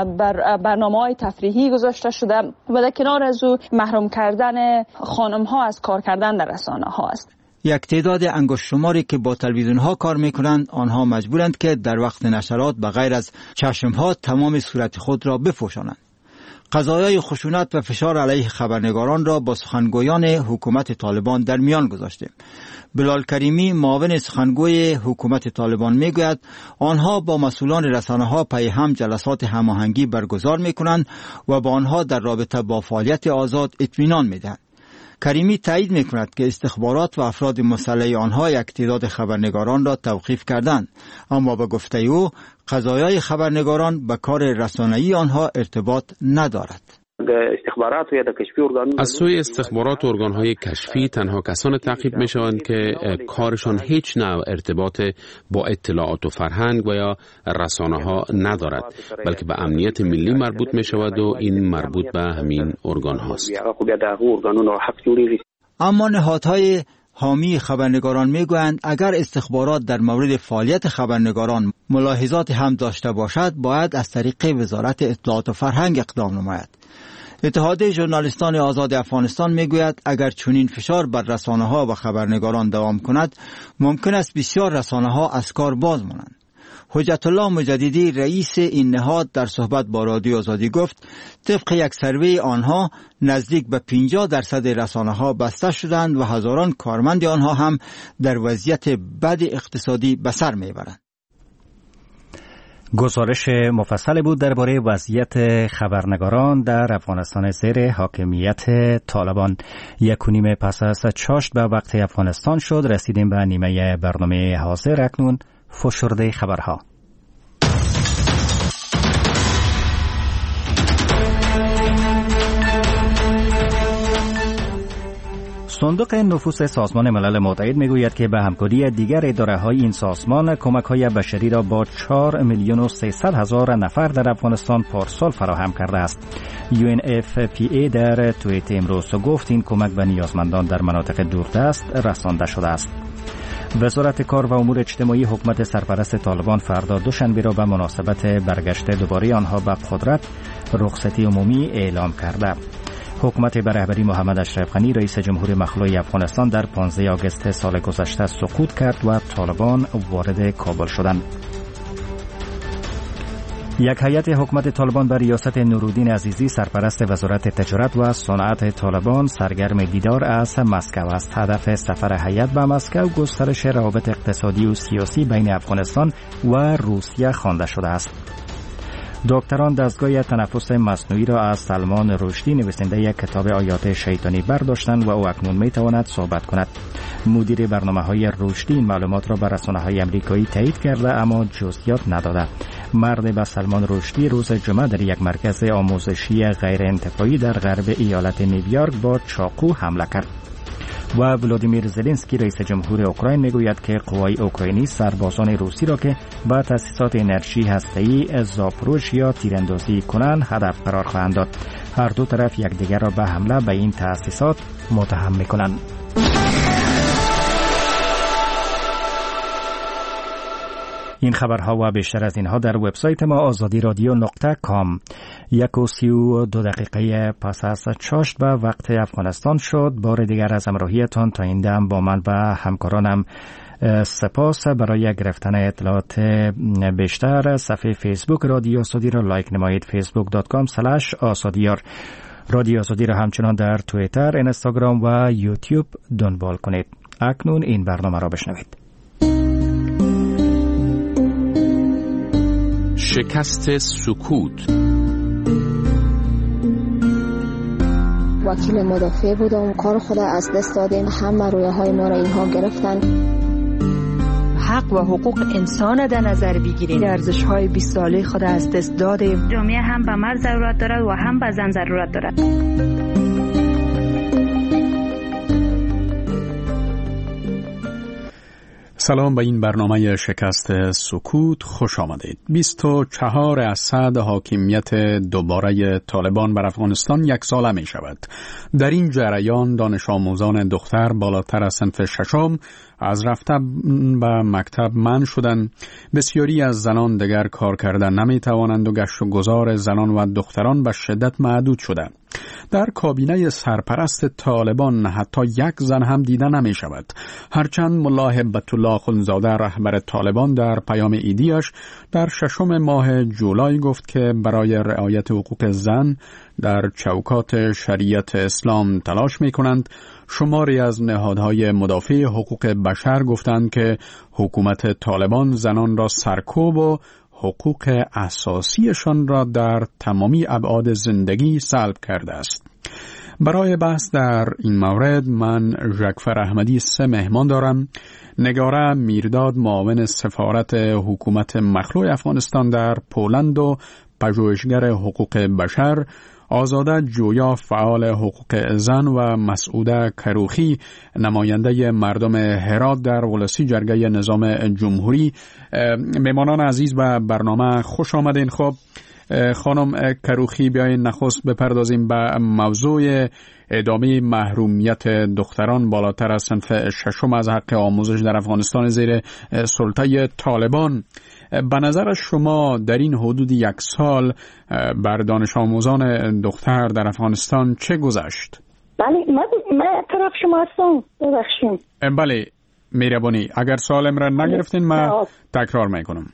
بر برنامه‌های تفریحی گذاشته شده و در کنار از او محروم کردن خانم‌ها از کار کردن در رسانه‌ها است. یک تعداد انگشت شماری که با تلویزیون ها کار میکنند آنها مجبورند که در وقت نشرات به غیر از چشم ها تمام صورت خود را بپوشانند. قضایای خشونت و فشار علیه خبرنگاران را با سخنگویان حکومت طالبان در میان گذاشتیم. بلال کریمی معاون سخنگوی حکومت طالبان میگوید آنها با مسئولان رسانه ها پی هم جلسات هماهنگی برگزار میکنند و با آنها در رابطه با فعالیت آزاد اطمینان میدهند. کریمی تایید میکند که استخبارات و افراد مسلح آنها یک تعداد خبرنگاران را توقیف کردند، اما به گفته او قضایای خبرنگاران به کار رسانه‌ای آنها ارتباط ندارد. از سوی استخبارات و ارگان‌های کشفی تنها کسان تعقیب می‌شوند که کارشان هیچ نوع ارتباط با اطلاعات و فرهنگ و یا رسانه‌ها ندارد، بلکه به امنیت ملی مربوط می‌شود و این مربوط به همین ارگان‌هاست. اما نهادهای حامی خبرنگاران میگویند اگر استخبارات در مورد فعالیت خبرنگاران ملاحظات هم داشته باشد، باید از طریق وزارت اطلاعات و فرهنگ اقدام نماید. اتحاد ژورنالیستان آزاد افغانستان میگوید اگر چنین فشار بر رسانه‌ها و خبرنگاران دوام کند، ممکن است بسیار رسانه‌ها از کار باز مانند. حجت الله مجددی رئیس این نهاد در صحبت با رادیو آزادی گفت طبق یک سروی آنها نزدیک به 50% رسانه‌ها بسته شدند و هزاران کارمند آنها هم در وضعیت بد اقتصادی به سر میبرند. گزارش مفصل بود درباره وضعیت خبرنگاران در افغانستان زیر حاکمیت طالبان. 1:30 پس از چاشت به وقت افغانستان شد. رسیدیم به نیمه برنامه حاضر. اکنون فشرده خبرها. صندوق نفوس سازمان ملل متحد میگوید که به همکاری دیگر اداره‌های این سازمان کمک‌های بشری را با 4,300,000 نفر در افغانستان پارسال فراهم کرده است. UNFPA در توییت امروز گفت این کمک به نیازمندان در مناطق دوردست رسانده شده است. وزارت کار و امور اجتماعی حکومت سرپرست طالبان فردا دوشنبه را به مناسبت برگشت دوباره آنها به قدرت رخصتی عمومی اعلام کرده. حکومت به رهبری محمد اشرف غنی رئیس جمهور مخلوع افغانستان در 15 آگوست سال گذشته سقوط کرد و طالبان وارد کابل شدند. یک هیئت حکومت طالبان بر ریاست نورالدین عزیزی سرپرست وزارت تجارت و صنعت طالبان سرگرم دیدار از مسکو است. هدف سفر هیئت به مسکو گسترش روابط اقتصادی و سیاسی بین افغانستان و روسیه خوانده شده است. دکتران دستگاه تنفس مصنوعی را از سلمان رشدی نویسنده یک کتاب آیات شیطانی برداشتند و او اکنون میتواند صحبت کند. مدیر برنامه‌های رشدی این معلومات را به رسانه‌های آمریکایی تایید کرده اما جزئیات نداده. مرد به سلمان رشدی روز جمعه در یک مرکز آموزشی غیر انتفاعی در غرب ایالت نیویورک با چاقو حمله کرد. و ولادیمیر زلنسکی رئیس جمهور اوکراین میگوید که قوای اوکراینی سربازان روسی را که با تأسیسات انرژی هسته‌ای زاپروژیا تیراندازی کنند هدف قرار خواهند داد. هر دو طرف یکدیگر را به حمله به این تأسیسات متهم می‌کنند. این خبرها و بیشتر از اینها در وبسایت ما azadiradio.com. 1:32 پس از چاشت به وقت افغانستان شد. بار دیگر از همراهیتان تا این دم با من و همکارانم سپاس. برای گرفتن اطلاعات بیشتر صفحه فیسبوک رادیو آزادی را لایک نمایید. facebook.com/asadiyar. رادیو آزادی را همچنان در توییتر، اینستاگرام و یوتیوب دنبال کنید. اکنون این برنامه را بشنوید. شکست سکوت. وکیل مدافع بودم، کار خود از دست دادیم، همه رویاهای ما را اینها گرفتن. حق و حقوق انسان در نظر بگیریم. ارزش‌های 20 ساله خود از دست دادیم. جامعه هم به مرد ضرورت دارد و هم به زن ضرورت دارد. سلام به این برنامه شکست سکوت خوش آمدید. 24% حاکمیت دوباره طالبان بر افغانستان یک ساله می شود. در این جریان دانش آموزان دختر بالاتر از صنف ششم از رفتن به مکتب منع شدند. بسیاری از زنان دیگر کار کردن نمی توانند و گشت و گذار زنان و دختران به شدت محدود شده. در کابینه سرپرست طالبان حتی یک زن هم دیده نمی شود. هرچند ملا هبت الله اخوندزاده رهبر طالبان در پیام ایدیش در 6 ماه جولای گفت که برای رعایت حقوق زن در چوکات شریعت اسلام تلاش می کنند، شماری از نهادهای مدافع حقوق بشر گفتند که حکومت طالبان زنان را سرکوب و حقوق اساسیشان را در تمامی ابعاد زندگی سلب کرده است. برای بحث در این مورد من ژکفر احمدی 3 مهمان دارم. نگاره میرداد، معاون سفارت حکومت مخلوع افغانستان در پولند و پژوهشگر حقوق بشر، آزاده جویا، فعال حقوق زن، و مسعوده کروخی، نماینده مردم هرات در ولسی جرگه نظام جمهوری. مهمانان عزیز و برنامه خوش آمدین. خب خانم کروخی، بیاین نخست بپردازیم به موضوع ادامه محرومیت دختران بالاتر از صنف 6 از حق آموزش در افغانستان زیر سلطه طالبان. به نظر شما در این حدود 1 سال بر دانش آموزان دختر در افغانستان چه گذشت؟ بله، من طرف شما هستم، ببخشید. بله مهربانی، اگر سوالم را نگرفتین من تکرار میکنم.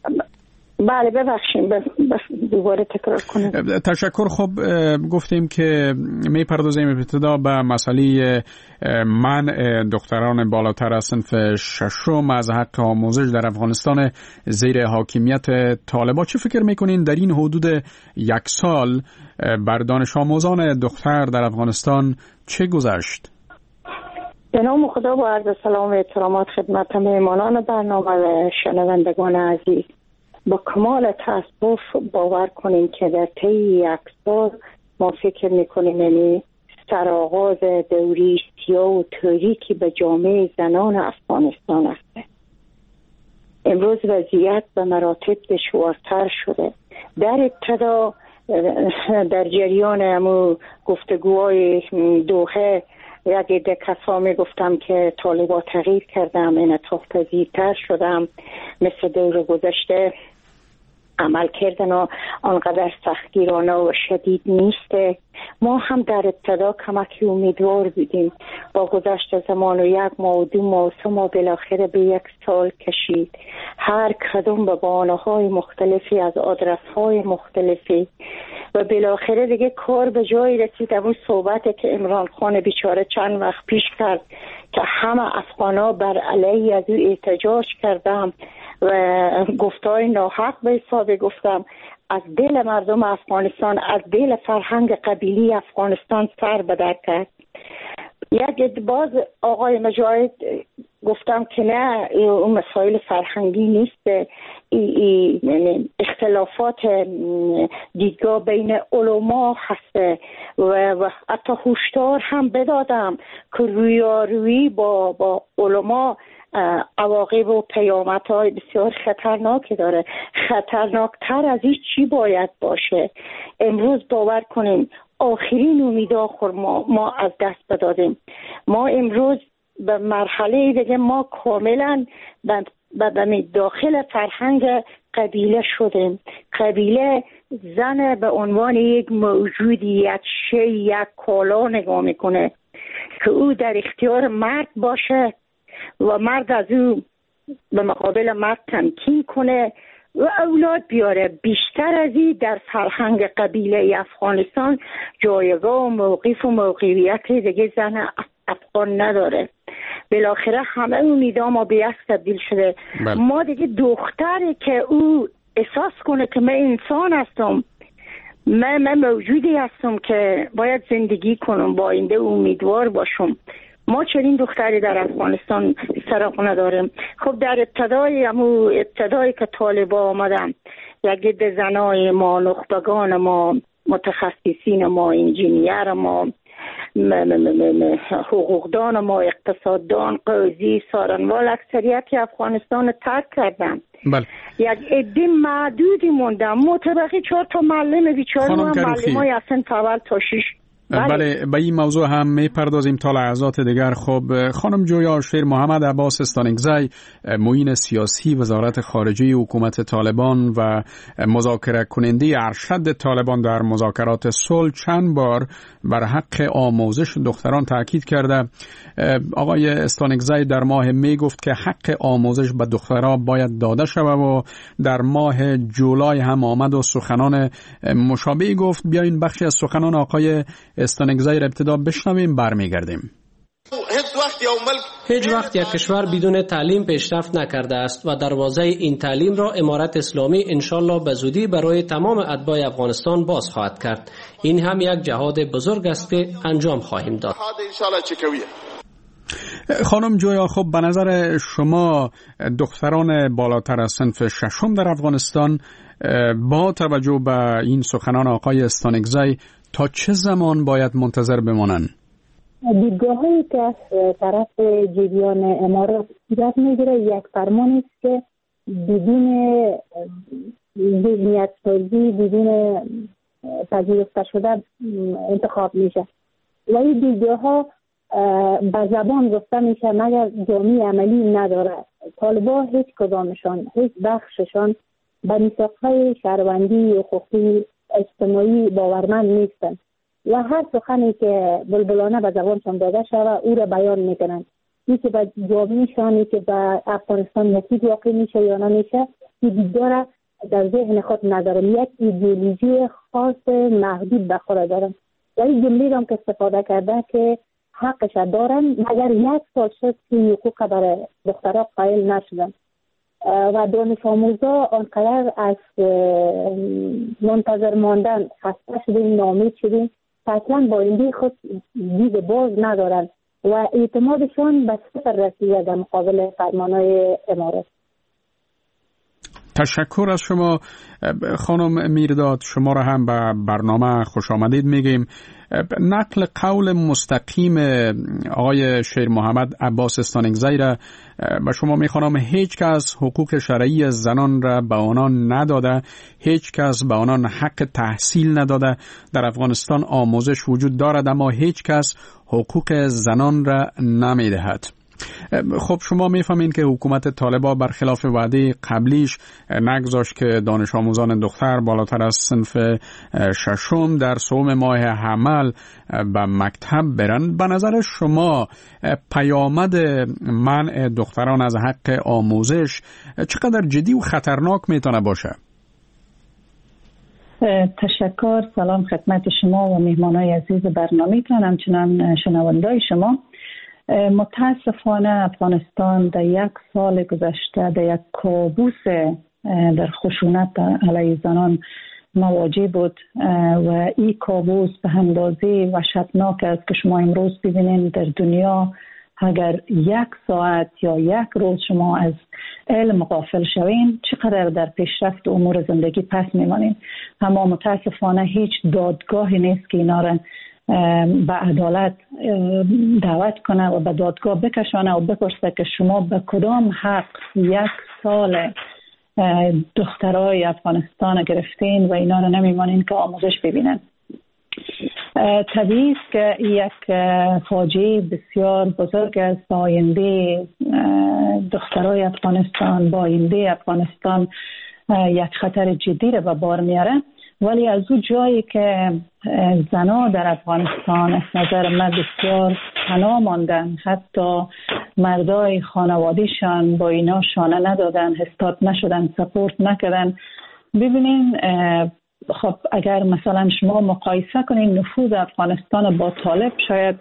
بله ببخشید، بس دوباره تکرار کنم. تشکر. خب گفتیم که میپردازیم ابتدا به مسئله منع دختران بالاتر از صنف 6 از حق آموزش در افغانستان زیر حاکمیت طالبان. چه فکر میکنین در این حدود 1 سال بر دانش آموزان دختر در افغانستان چه گذشت؟ به نام خدا با عرض سلام و احترامات خدمت مهمانان برنامه و شنوندگان عزیز. با کمال تأسف باور کنیم که در طی 1 سال ما فکر میکنیم یعنی سرآغاز دوری سیاه و تاریکی به جامعه زنان افغانستان است. امروز وضعیت به مراتب دشوارتر شده. در ابتدا در جریان همون گفتگوهای دوحه یک عده کسا می گفتم که طالبان تغییر کردم، انعطاف پذیرتر شدم، مثل دور گذشته عمل کردن آنقدر سختگیرانه و شدید نیسته. ما هم در ابتدا کمکی امیدوار بودیم. با گذشت زمان و 1 ماه و 2 ماه و 3 ماه بالاخره به 1 سال کشید. هر کدوم به بهانه‌های مختلفی از آدرس‌های مختلفی و بالاخره دیگه کار به جایی رسید. اون صحبتی که عمران خان بیچاره چند وقت پیش کرد که همه افغانا بر علیه از او احتجاج کردم و گفتای ناحق به حساب گفتم، از دل مردم افغانستان، از دل فرهنگ قبیلی افغانستان سر به در کرد. یک باز آقای مجاهد گفتم که نه، اون مسائل فرهنگی نیست، یعنی اختلافات دیدگاه بین علما هست و حتی هشدار هم بدادم که رویارویی با علما عواقب و پیامدهای بسیار خطرناکی داره. خطرناکتر از این چی باید باشه؟ امروز باور کنیم آخرین امیدآخر ما از دست بدادیم. ما امروز به مرحله دیگه ما کاملا به داخل فرهنگ قبیله شدیم. قبیله زن به عنوان یک موجود، یک شی، یک کالا نگاه میکنه که او در اختیار مرد باشه و مرد از او به مقابل مرد تمکین کنه و اولاد بیاره. بیشتر از این در فرهنگ قبیله افغانستان جایگاه و موقف و موقعیت دیگه زن افغان نداره. بالاخره همه امیدها ما به یک تبدیل شده. ما دیگه دختری که او احساس کنه که من انسان هستم، من موجودی هستم که باید زندگی کنم، با آینده امیدوار باشم. ما چنین دختری در افغانستان سراغ نداریم. خب در ابتدایی که طالبان آمدن، یک عده زنای ما، نخبگان ما، متخصصین ما، انجینیر ما، حقوقدان ما، اقتصاددان، قاضی، سارنوال، اکثریت افغانستان ترک کردن. بله. یک عده معدودی موندن. متبقی 4 تا معلم بیچاره و معلمای اصلا اول تا 6. بله، به این موضوع هم میپردازیم تا لحظات دیگر. خب خانم جویا شیر محمد عباس استانکزی، معین سیاسی وزارت خارجه حکومت طالبان و مذاکره کننده ارشد طالبان در مذاکرات صلح، چند بار بر حق آموزش دختران تاکید کرده. آقای استانکزی در ماه می گفت که حق آموزش به دختران باید داده شود و در ماه جولای هم آمد و سخنان مشابهی گفت. بیاین بخشی از سخنان آقای استانکزی را ابتدا بشنویم، برمیگردیم. هیچ وقت هیچ وقت یک کشور بدون تعلیم پیشرفت نکرده است و دروازه این تعلیم را امارت اسلامی انشالله به زودی برای تمام اتباع افغانستان باز خواهد کرد. این هم یک جهاد بزرگ است که انجام خواهیم داد. خانم جویا، خب به نظر شما دختران بالاتر از صنف ششم در افغانستان با توجه به این سخنان آقای استانکزی تا چه زمان باید منتظر بمانند؟ دیدگاهی که از طرف جریان امارات صورت میگیره یک فرمان است که بدون ذهنیت سازی، بدون پذیرفته شده انتخاب میشه و این دیدگاه‌ها به زبان گفته میشه مگر جامعه عملی نداره. طالبان هیچ کدامشان، هیچ بخششان به میثاق‌های شهروندی و حقوقی اجتماعی باورمند نیستند و هر سخنی که بلبلانه به زبانشان داده شود او را بیان میکنند. این که به جامعهشانی که به افغانستان مفید واقع میشه یا نمیشه این دیدگاه در ذهن خود ندارم. یک ایدئولوژی خاص محدود به خود دارم و این جمله هم که استفاده کرده که حقش دارن مگر یک سال شد که حقوق برای دخترها قائل نشدن و دانش آموزا آنقدر از منتظر ماندن خسته شدیم، ناامید شدیم، اصلا با این خود دید باز ندارن و اعتمادشان به صفر رسیده در مقابل فرمانهای امارات. تشکر از شما خانم میرداد. شما را هم به برنامه خوش آمدید میگیم. نقل قول مستقیم آقای شیر محمد عباس استانکزی را به شما میخوانم. هیچ کس حقوق شرعی زنان را به آنان نداده، هیچ کس به آنان حق تحصیل نداده. در افغانستان آموزش وجود دارد اما هیچ کس حقوق زنان را نمیدهد. خب شما میفهمین که حکومت طالبان برخلاف وعده قبلیش نگذاشت که دانش آموزان دختر بالاتر از صنف ششم در سوم ماه حمل به مکتب برن. به نظر شما پیامد منع دختران از حق آموزش چقدر جدی و خطرناک میتونه باشه؟ تشکر. سلام خدمت شما و مهمانای عزیز برنامه‌تان، همچنان شنوندای شما. متاسفانه افغانستان در یک سال گذشته در یک کابوس در خشونت علیه زنان مواجه بود و این کابوس به اندازه وحشتناک است که شما امروز ببینید در دنیا اگر یک ساعت یا یک روز شما از علم غافل شوین چقدر در پیشرفت امور زندگی پس میمانین. اما متاسفانه هیچ دادگاهی نیست که اینا را به عدالت دعوت کنه و به دادگاه بکشانه و بپرسه که شما به کدام حق یک سال دخترای افغانستان گرفتین و اینا رو نمیمانین که آموزش ببینن. طبیعی است که یک فاجعه بسیار بزرگ است. آینده دخترای افغانستان، با آینده افغانستان یک خطر جدی رو به بار میاره. ولی از اون جایی که زنها در افغانستان از نظر من بسیار تنها ماندن، حتی مردای خانوادیشان با اینا شانه ندادن، استاد نشدن، سپورت نکردن. ببینین خب اگر مثلا شما مقایسه کنین نفوذ افغانستان با طالب شاید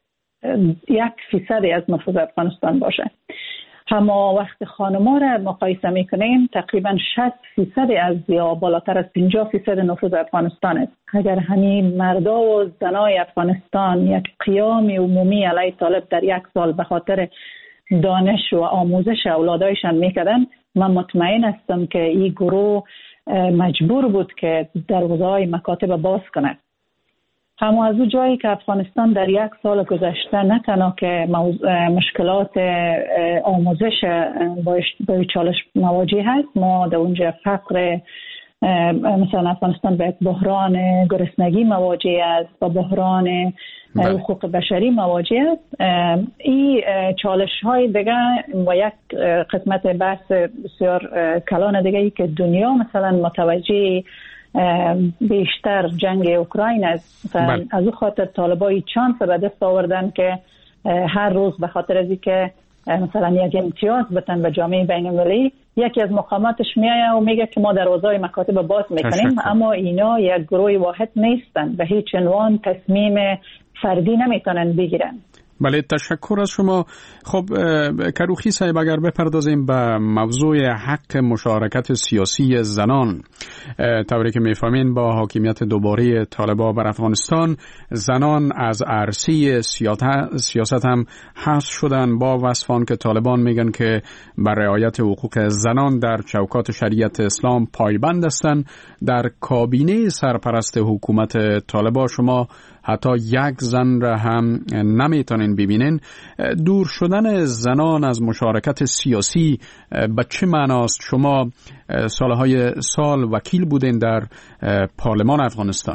1% از نفوذ افغانستان باشه. اما وقت خانم‌ها را مقایسه میکنیم تقریبا 60% از یا بالاتر از 50% نفوذ افغانستان است. اگر همین مردا و زنای افغانستان یک قیام عمومی علیه طالب در یک سال به خاطر دانش و آموزش اولادایشان میکردن، من مطمئن هستم که این گروه مجبور بود که دروازه‌های مکاتب باز کنه. اما از اون جایی که افغانستان در یک سال گذشته نه تنها که مشکلات آموزش با چالش مواجه هست، ما در اونجا فقر، مثلا افغانستان به بحران گرسنگی مواجه است، با بحران حقوق بشری مواجه است. این چالش های دیگه و یک قسمت بحث بسیار کلان دیگه ای که دنیا مثلا متوجه بیشتر جنگ اوکراین است. از اون خاطر طالبای چانس به دست آوردن که هر روز به خاطر از اینکه مثلا یک امتیاز بتن به جامعه بین المللی، یکی از مقاماتش میایه و میگه که ما دروازه‌های مکاتب باز میکنیم. اما اینا یک گروه واحد نیستن، به هیچ عنوان تصمیم فردی نمیتونن بگیرن. بله، تشکر از شما. خب کروخی صاحب، اگر بپردازیم به موضوع حق مشارکت سیاسی زنان، طوری که میفهمین با حاکمیت دوباره طالبان بر افغانستان، زنان از عرصه سیاست هم حذف شدن، با وصفان که طالبان میگن که بر رعایت حقوق زنان در چوکات شریعت اسلام پایبند هستند. در کابینه سرپرست حکومت طالبان شما حتی یک زن را هم نمیتونین ببینین. دور شدن زنان از مشارکت سیاسی به چه معناست؟ شما سالهای سال وکیل بودین در پارلمان افغانستان.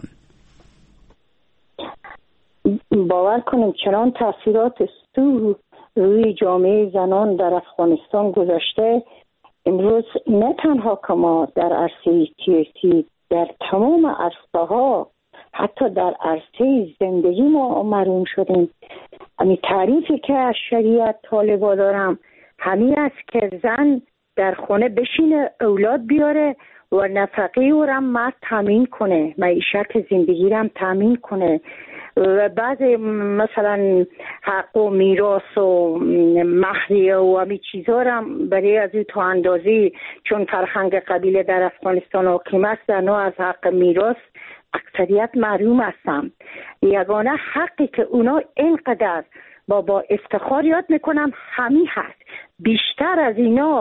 باور کنیم چنان تاثیرات روی جامعه زنان در افغانستان گذاشته. امروز نه تنها که ما در عرصه سیاسی، در تمام عرصه‌ها، حتی در عرصه زندگی ما محروم شدیم. همین تعریفی که از شریعت طالبا دارم همین است که زن در خانه بشینه، اولاد بیاره و نفقه او را مرد تامین کنه، معیشت زندگی را تامین کنه و بعض مثلا حق و میراث و مهریه و همین چیزا را برای از تو اندازی، چون فرهنگ قبیله در افغانستان حاکم است، زنها از حق میراث اکثریت محروم هستن. یگانه حقی که اونا اینقدر با افتخار یاد میکنم همین هست. بیشتر از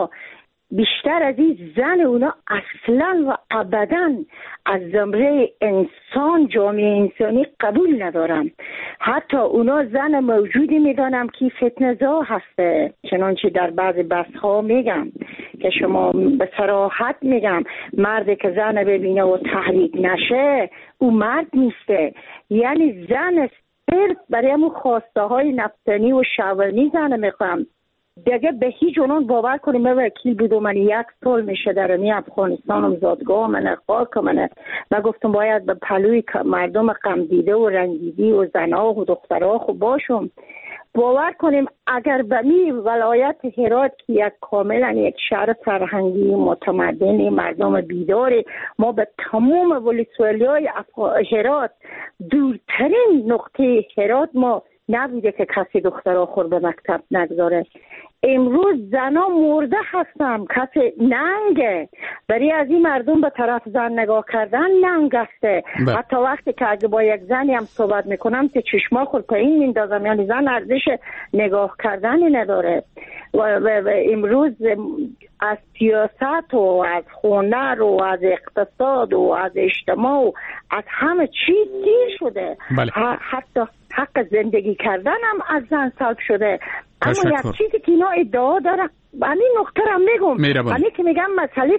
این زن اونا اصلا و ابدا از زمره انسان، جامعه انسانی قبول ندارم. حتی اونا زن موجودی میدانم که فتنه‌زا هسته، چنانچه در بعض بحث‌ها میگم که شما به صراحت میگم مردی که زن ببینه و تحریک نشه او مرد نیسته. یعنی زن صرف برای همون خواسته های نفتنی و شهوانی زن میخوام دیگه به هیچ عنوان باور کنیم. من وکیل بودم، من 1 سال میشه در افغانستانم زادگاه من خاک من گفتم باید به پلوی مردم غم دیده و رنگیدی و زنها و دخترها خوب باشم. باور کنیم اگر به می ولایت هرات که یک کاملا یک شهر فرهنگی متمدن، مردم بیداری، ما به تمام ولسوالی‌های هرات، دورترین نقطه هرات ما نبوده که کسی دخترها خور به مکتب نگذاره. امروز زنا مرده هستم، کسی ننگه. برای از این مردم به طرف زن نگاه کردن ننگ هسته. حتی وقتی که اگه با یک زنی هم صحبت میکنم که چشما خود پایین میندازم، یعنی زن ارزش نگاه کردنی نداره. و امروز از سیاست و از هنر و از اقتصاد و از اجتماع و از همه چیز دیر شده. حتی حق زندگی کردن هم از زن سلب شده. اما یک چیزی که اینا ادعا دارن، همین نقطه را میگم، همین که میگم مسئله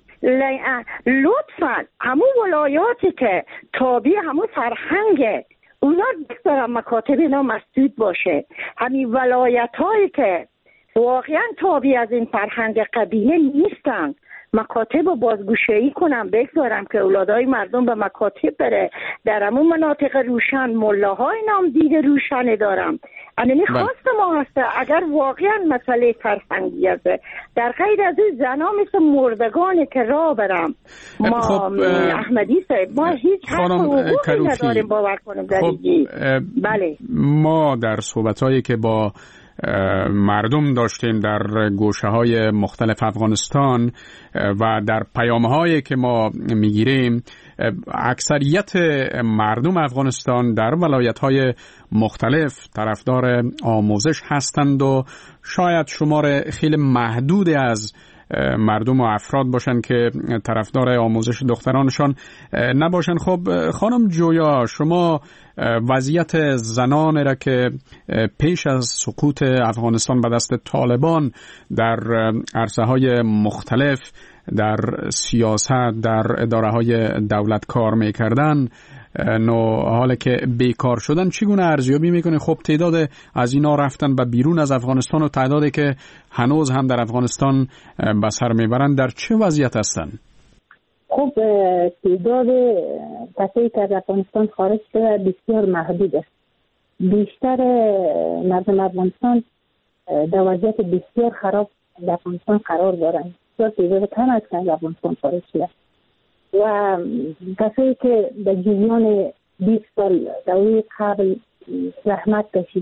لطفا همون ولایاتی که تابع همون فرهنگه اونا دارن مکاتب اینا مسدود باشه. همین ولایت هایی که واقعا تابع از این فرهنگ قبیله نیستن مکاتب رو بازگوشایی کنم، بگذارم که اولادای مردم به مکاتب بره. در همون مناطق روشن ملاهای نامدید روشنی دارم. یعنی خواست ما هسته اگر واقعا مسئله فرهنگی هسته، در غیر از این زنا مثل مردگانی که راه برم ما احمدی صاحب ما هیچ حق حقوقی نداریم باور کنیم در بله. ما در صحبتهایی که با مردم داشتیم در گوشه‌های مختلف افغانستان و در پیام‌هایی که ما میگیریم، اکثریت مردم افغانستان در ولایت‌های مختلف طرفدار آموزش هستند و شاید شمار خیلی محدودی از مردم و افراد باشن که طرفدار آموزش دخترانشان نباشن. خب خانم جویا، شما وضعیت زنان را که پیش از سقوط افغانستان به دست طالبان در عرصه‌های مختلف در سیاست در اداره‌های دولت کار می‌کردن، حالا که بیکار شدن، چگونه ارزیابی میکنه؟ خب تعداد از اینا رفتن به بیرون از افغانستان و تعدادی که هنوز هم در افغانستان به سر میبرن در چه وضعیت هستن؟ خب تعداد کسایی که از افغانستان خارج شده بسیار محدود است. بیشتر مردم افغانستان در وضعیت بسیار خراب در افغانستان قرار دارند. تعداد کم است که از افغانستان خارج شده و کسایی که در جریان 20 سال دوره قبل زحمت کشیدن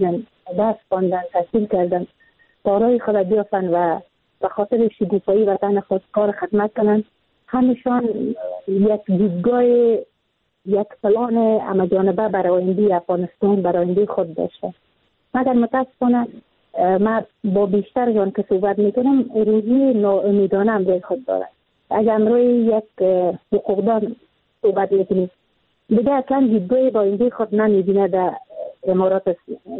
درس خواندن، تحصیل کردن، کارهای خود بیافن و به خاطر شکوفایی وطن خود کار خدمت کنن، همشان یک دیدگاه، یک پلان همه‌جانبه برای آینده افغانستان، برای آینده خود داشته. مگر متاسفانه من با بیشتر جان که صحبت میکنم روحی ناامیدانه هم روی خود دارد. اگر روی یک حقوقدان صحبت میکنیم دیگه اصلا دیدگاه با آینده خود نمیبینه در امارات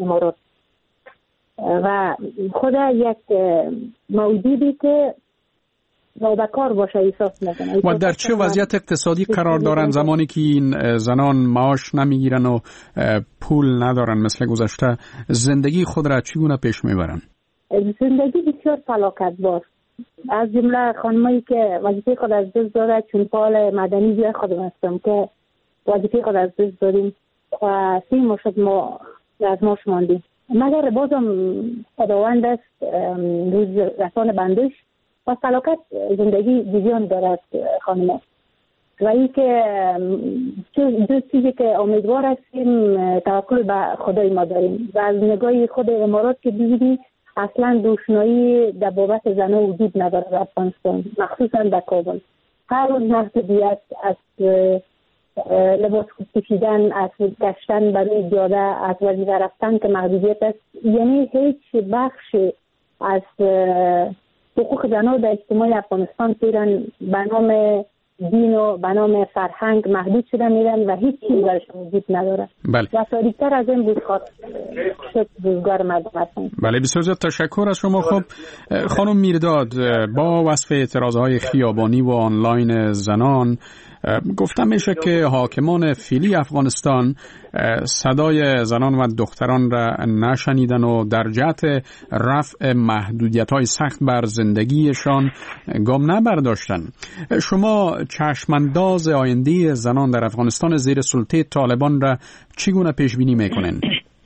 و خود یک موجودی که نابکار باشه احساس میکنه. و در چه وضعیت اقتصادی قرار دارن زمانی که این زنان معاش نمیگیرن و پول ندارن مثل گذشته؟ زندگی خود را چگونه پیش میبرن؟ زندگی بسیار فلاکتبار. از جمله خانمایی که وظیفه خود از دست داره، چون فعال مدنی جای خودم هستم که وظیفه خود از دست داریم و 3 ماه شد ما از ماش ماندیم، مگر بازم خداوند است روز رسان بندش و فلاکت زندگی جریان دارد خانم. و این که دو چیزی که امیدوار هستیم توکل به خدای ما داریم و از نگاه خود امارات که ببینی اصلا دوشنایی در بابت زنها وجود نداره در افغانستان، مخصوصا در کابل. هر روز محدودیت از لباس پوشیدن، از گشتن برای جاده، از وظیفه رفتن که محدودیت است. یعنی هیچ بخش از حقوق زنها در اجتماع افغانستان پیرن به نام دین و به نام فرهنگ محدود شده میرن و هیچ چیز برشون وجود نداره. بله. و تاریکتر از این بود شد روزگار مردم هستن. بله، بسیار زیاد تشکر از شما. خب خانم میرداد، با وصف اعتراضهای خیابانی و آنلاین زنان گفتم میشه که حاکمان فعلی افغانستان صدای زنان و دختران را نشنیدن و در جهت رفع محدودیت‌های سخت بر زندگیشان گام نبرداشتن. شما چشمانداز آینده زنان در افغانستان زیر سلطه طالبان را چگونه پیش بینی میکنین؟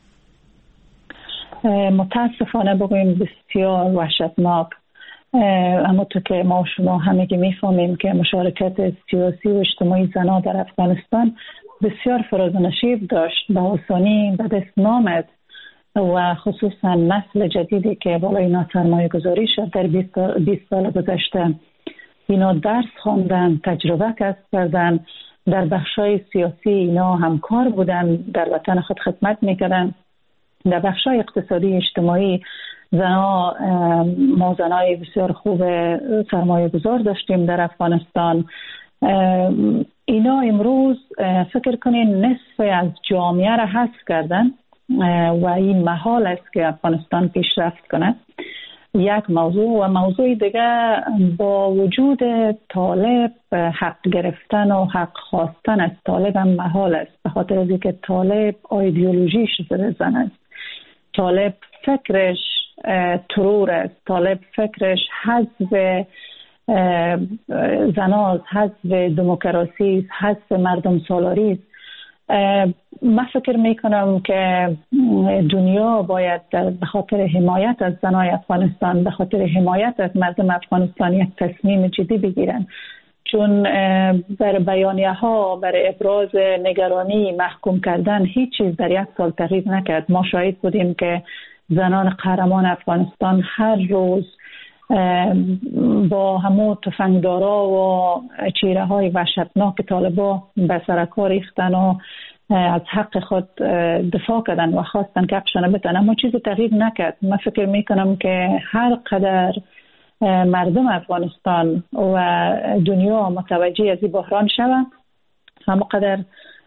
متاسفانه بگویم بسیار وحشتناک. اما تو که ما شما همگی میفهمیم که مشارکت سیاسی و اجتماعی زنان در افغانستان بسیار فراز و نشیب داشت، به آسانی به دست نامد و خصوصا نسل جدیدی که بالای اینا سرمایه گذاری شد در 20 سال گذشته. اینا درس خواندن، تجربه کسب کردن، در بخشای سیاسی اینا همکار بودن، در وطن خود خدمت میکردن. در بخشای اقتصادی اجتماعی ما زنای بسیار خوب سرمایه گذار داشتیم در افغانستان. اینا امروز فکر کنین نصف از جامعه را حذف کردن و این محال است که افغانستان پیشرفت کنه. یک موضوع و موضوع دیگه، با وجود طالب حق گرفتن و حق خواستن از طالب هم محال است، به خاطر از اینکه طالب ایدئولوژیش زن است. طالب فکرش ترور است، طالب فکرش حذف زناست، حذف دموکراسی، حذف مردم سالاری است. من فکر میکنم که دنیا باید به خاطر حمایت از زنای افغانستان، به خاطر حمایت از مردم افغانستان یک تصمیم جدی بگیرن، چون بر بیانیه ها، بر ابراز نگرانی، محکوم کردن هیچ چیز در 1 سال تغییر نکرد. ما شاهد بودیم که زنان قهرمان افغانستان هر روز با همون تفنگدارا و چیره های وحشتناک طالبا به سر کار ریختن و از حق خود دفاع کردن و خواستن که حقشان بتن، اما چیزی تغییر نکرد. من فکر میکنم که هر قدر مردم افغانستان و دنیا متوجه از این بحران شوند، همونقدر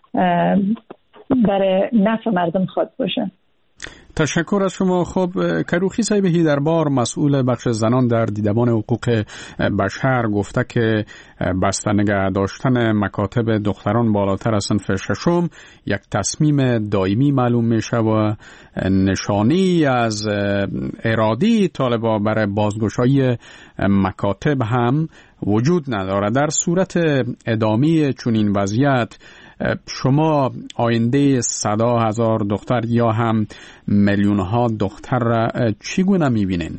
برای نفع مردم خود باشه. تشکر از شما. خب کروخی صاحب هیدربار، مسئول بخش زنان در دیدبان حقوق بشر، گفته که بسته نگه داشتن مکاتب دختران بالاتر از صنف 6 یک تصمیم دائمی معلوم میشه و نشانی از ارادی طالبان برای بازگشایی مکاتب هم وجود نداره. در صورت ادامه چنین وضعیت شما آینده 100,000 دختر یا هم میلیون‌ها دختر را چگونه می‌بینین؟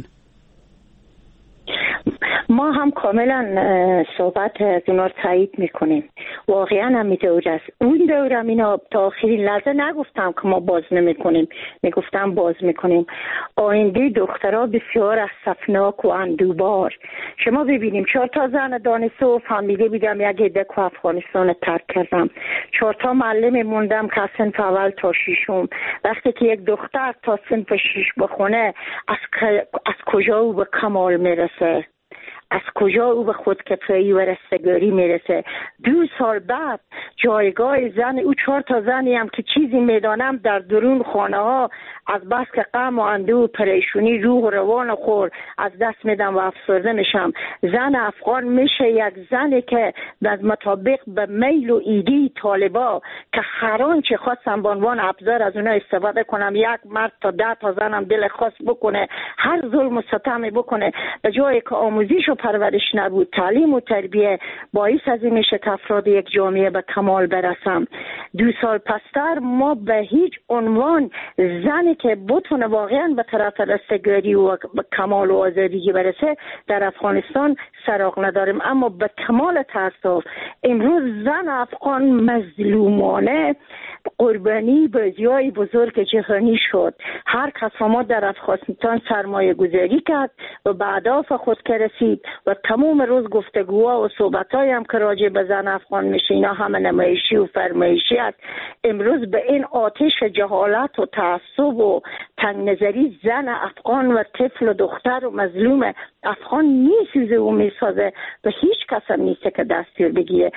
ما هم کاملا صحبت از اونا تایید میکنیم واقعا هم می‌طور است. اون دوره اینا تا آخرین لحظه نگفتم که ما باز نمی‌کنیم، میگفتم باز می‌کنیم. آینده دخترها بسیار اسفناک و اندوبار. شما ببینیم 4 زن دانشجو و فامیلی بودم، یک عده که افغانستان ترک کردم، 4 معلم موندم که صنف اول تا 6م. وقتی که یک دختر تا صنف 6 بخونه از کجا او به کمال میرسه؟ از کجا او به خودکفایی و رستگاری میرسه؟ 2 سال بعد جایگاه زن او 4 زنی هم که چیزی میدانم در درون خانه ها از بس که غم و اندوه و پریشونی روح و روان خور از دست میدم و افسرده میشم. زن افغان میشه یک زنی که از مطابق به میل و ایدی طالبا که هر آنچه خواستم به عنوان ابزار از اونها استفاده کنم، یک مرد تا 10 زنم دل خاص بکنه، هر ظلم و ستمی بکنه، به جایی که آموزش و پرورش نبود، تعلیم و تربیه باعث از این میشه که افراد یک جامعه به کمال برسم. 2 سال پستر ما به هیچ عنوان زنی که بتونه واقعا به طرف رستگاری و به کمال و آزادی برسه در افغانستان سراغ نداریم. اما به کمال تاسف امروز زن افغان مظلومانه قربانی بازی‌های بزرگ جهانی شد. هر کس ما در افغانستان سرمایه گذاری کرد و به اهداف خود که رسید و تمام روز گفتگوها و صحبت‌های هم که راجع به زن افغان میشه اینا همه نمایشی و فرمایشی است. امروز به این آتش جهالت و تعصب و تنگ نظری زن افغان و طفل و دختر و مظلوم افغان میسوزه و میسازه. به هیچ کس هم نیست که دستور بگیره.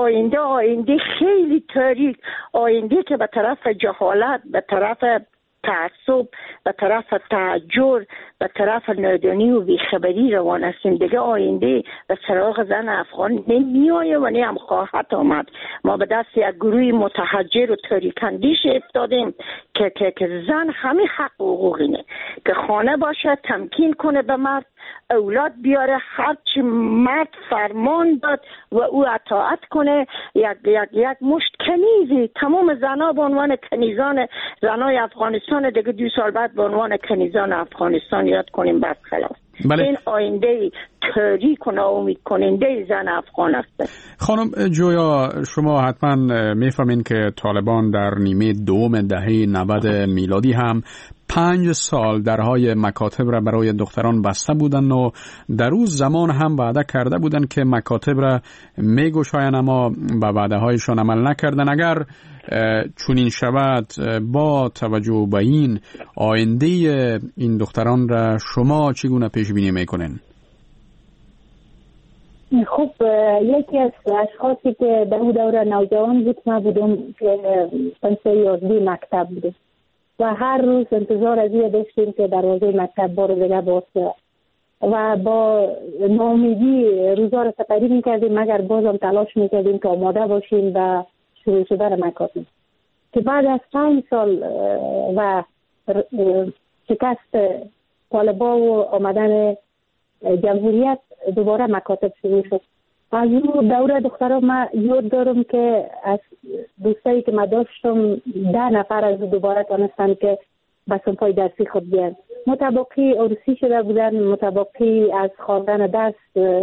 آینده خیلی تاریک، آینده که به طرف جهالت، به طرف تعصب، به طرف تحجر، به طرف نادانی و بیخبری روان هستیم. دیگه آینده به سراغ زن افغان نمیآید و نه هم خواهد آمد. ما به دست یک گروه متحجر و تاریک‌اندیش افتادیم که زن همین حق و حقوق اینه که خانه باشه، تمکین کنه به مرد، اولاد بیاره، هرچی مرد فرمان داد و او اطاعت کنه. یک مشت کنیزی تمام زنها به عنوان کنیزان زنای افغانستان دیگه 2 سال بعد به عنوان کنیزان افغانستان یاد کنیم برخلاف. بله. این آینده تاریک و ناامید کننده زن افغان است. خانم جویا، شما حتما میفهمین که طالبان در نیمه دوم دهه 90 میلادی هم 5 سال درهای مکاتب را برای دختران بسته بودند و در اون زمان هم وعده کرده بودند که مکاتب را میگشایند، اما به وعده هایشان عمل نکردند. اگر چنین شود، با توجه به این آینده این دختران را شما چگونه پیش بینی میکنین؟ خب یکی از اشخاصی که در اون دوره نوجوان بود ما بودم که صنف 11 مکتب بودم و هر روز انتظار از این داشتیم که دروازه مکتب بار دیگه باز و با ناامیدی روزا را سپری میکردیم، مگر بازم تلاش میکردیم که آماده باشیم و شروع شدن مکاتب. که بعد از 5 سال و شکست طالبا و آمدن جمهوریت دوباره مکاتب شروع شد. از اون دوره دخترها ما یاد دارم که از دوستایی که ما داشتم 10 نفر از دوباره تانستن که به صنفای درسی خود بیان. متباقی عروسی شده بودن، متباقی از خواندن درس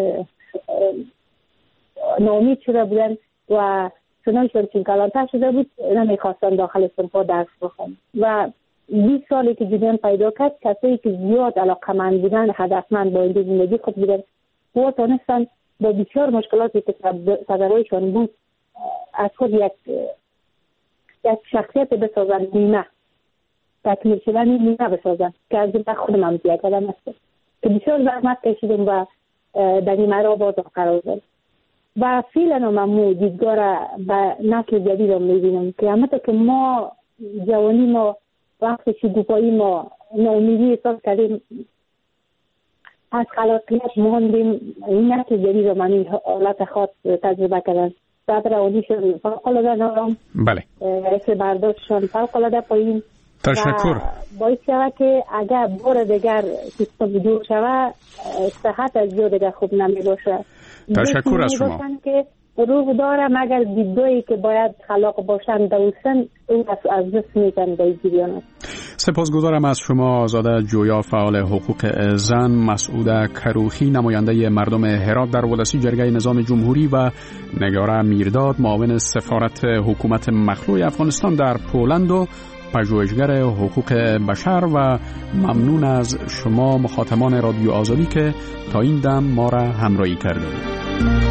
ناامید شده بودن و سنانشون چون کلانتر شده بود نمیخواستن داخل صنفا درس بخوان. و 20 سالی که جریان پیدا کرد، کسایی که زیاد علاقه‌مند بودن، هدفمند با این زندگی خود بودن و تانستن با بسیار مشکلاتی که صدرایشان بود از خود یک شخصیت بسازن، نیمه تکمیل شدن نیمه بسازن که از این خودم هم زیاد کردم است که بسیار زحمت کشیدم و در نیمه را باز قرار دارم و فعلا من دیدگاه را به نسل جدید هم میبینم که همه که ما جوانی ما وقت شکوفایی ما ناامیدی احساس کردیم، از خلاقیت ماندیم، این نسل جدید رو من این حالت خاص تجربه کردن. بعد روانیشون فوق‌العاده نارم، بله، حس برداشتشون فوق‌العاده پایین. تشکر. باعث شود که اگر بار دیگر سیستم جور شود صحت از جو دیگر خوب نمی باشه. تشکر از شما. که روح داره مگر دیدگاهی که باید خلاق باشن دوستن اون از دست میتن در جریان. سپاسگزارم از شما آزاده جویا، فعال حقوق زن، مسعود کروخی نماینده مردم هرات در ولسی جرگه نظام جمهوری و نگاره میرداد معاون سفارت حکومت مخلوع افغانستان در پولند و پژوهشگر حقوق بشر، و ممنون از شما مخاطبان رادیو آزادی که تا این دم ما را همراهی کردید.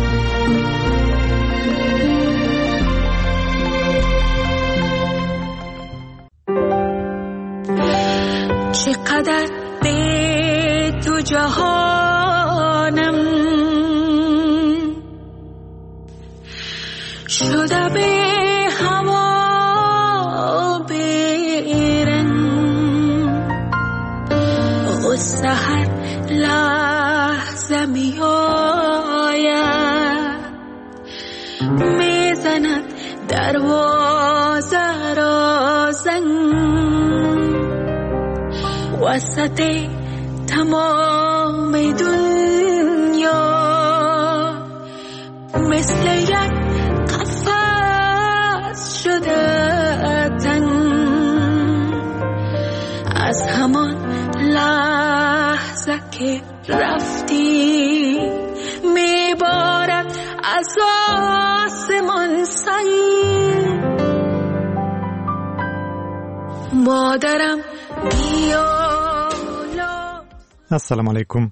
چقدر به تو جهانم شده به هوا بیرن، و سحر لحظه می آید می زند دروازه را زنگ، وسط تمام دنیا مثل یک قفس شده تنگ، از همان لحظه که رفتی میبارد از آسمان سنگ. مادرم بیا. السلام علیکم.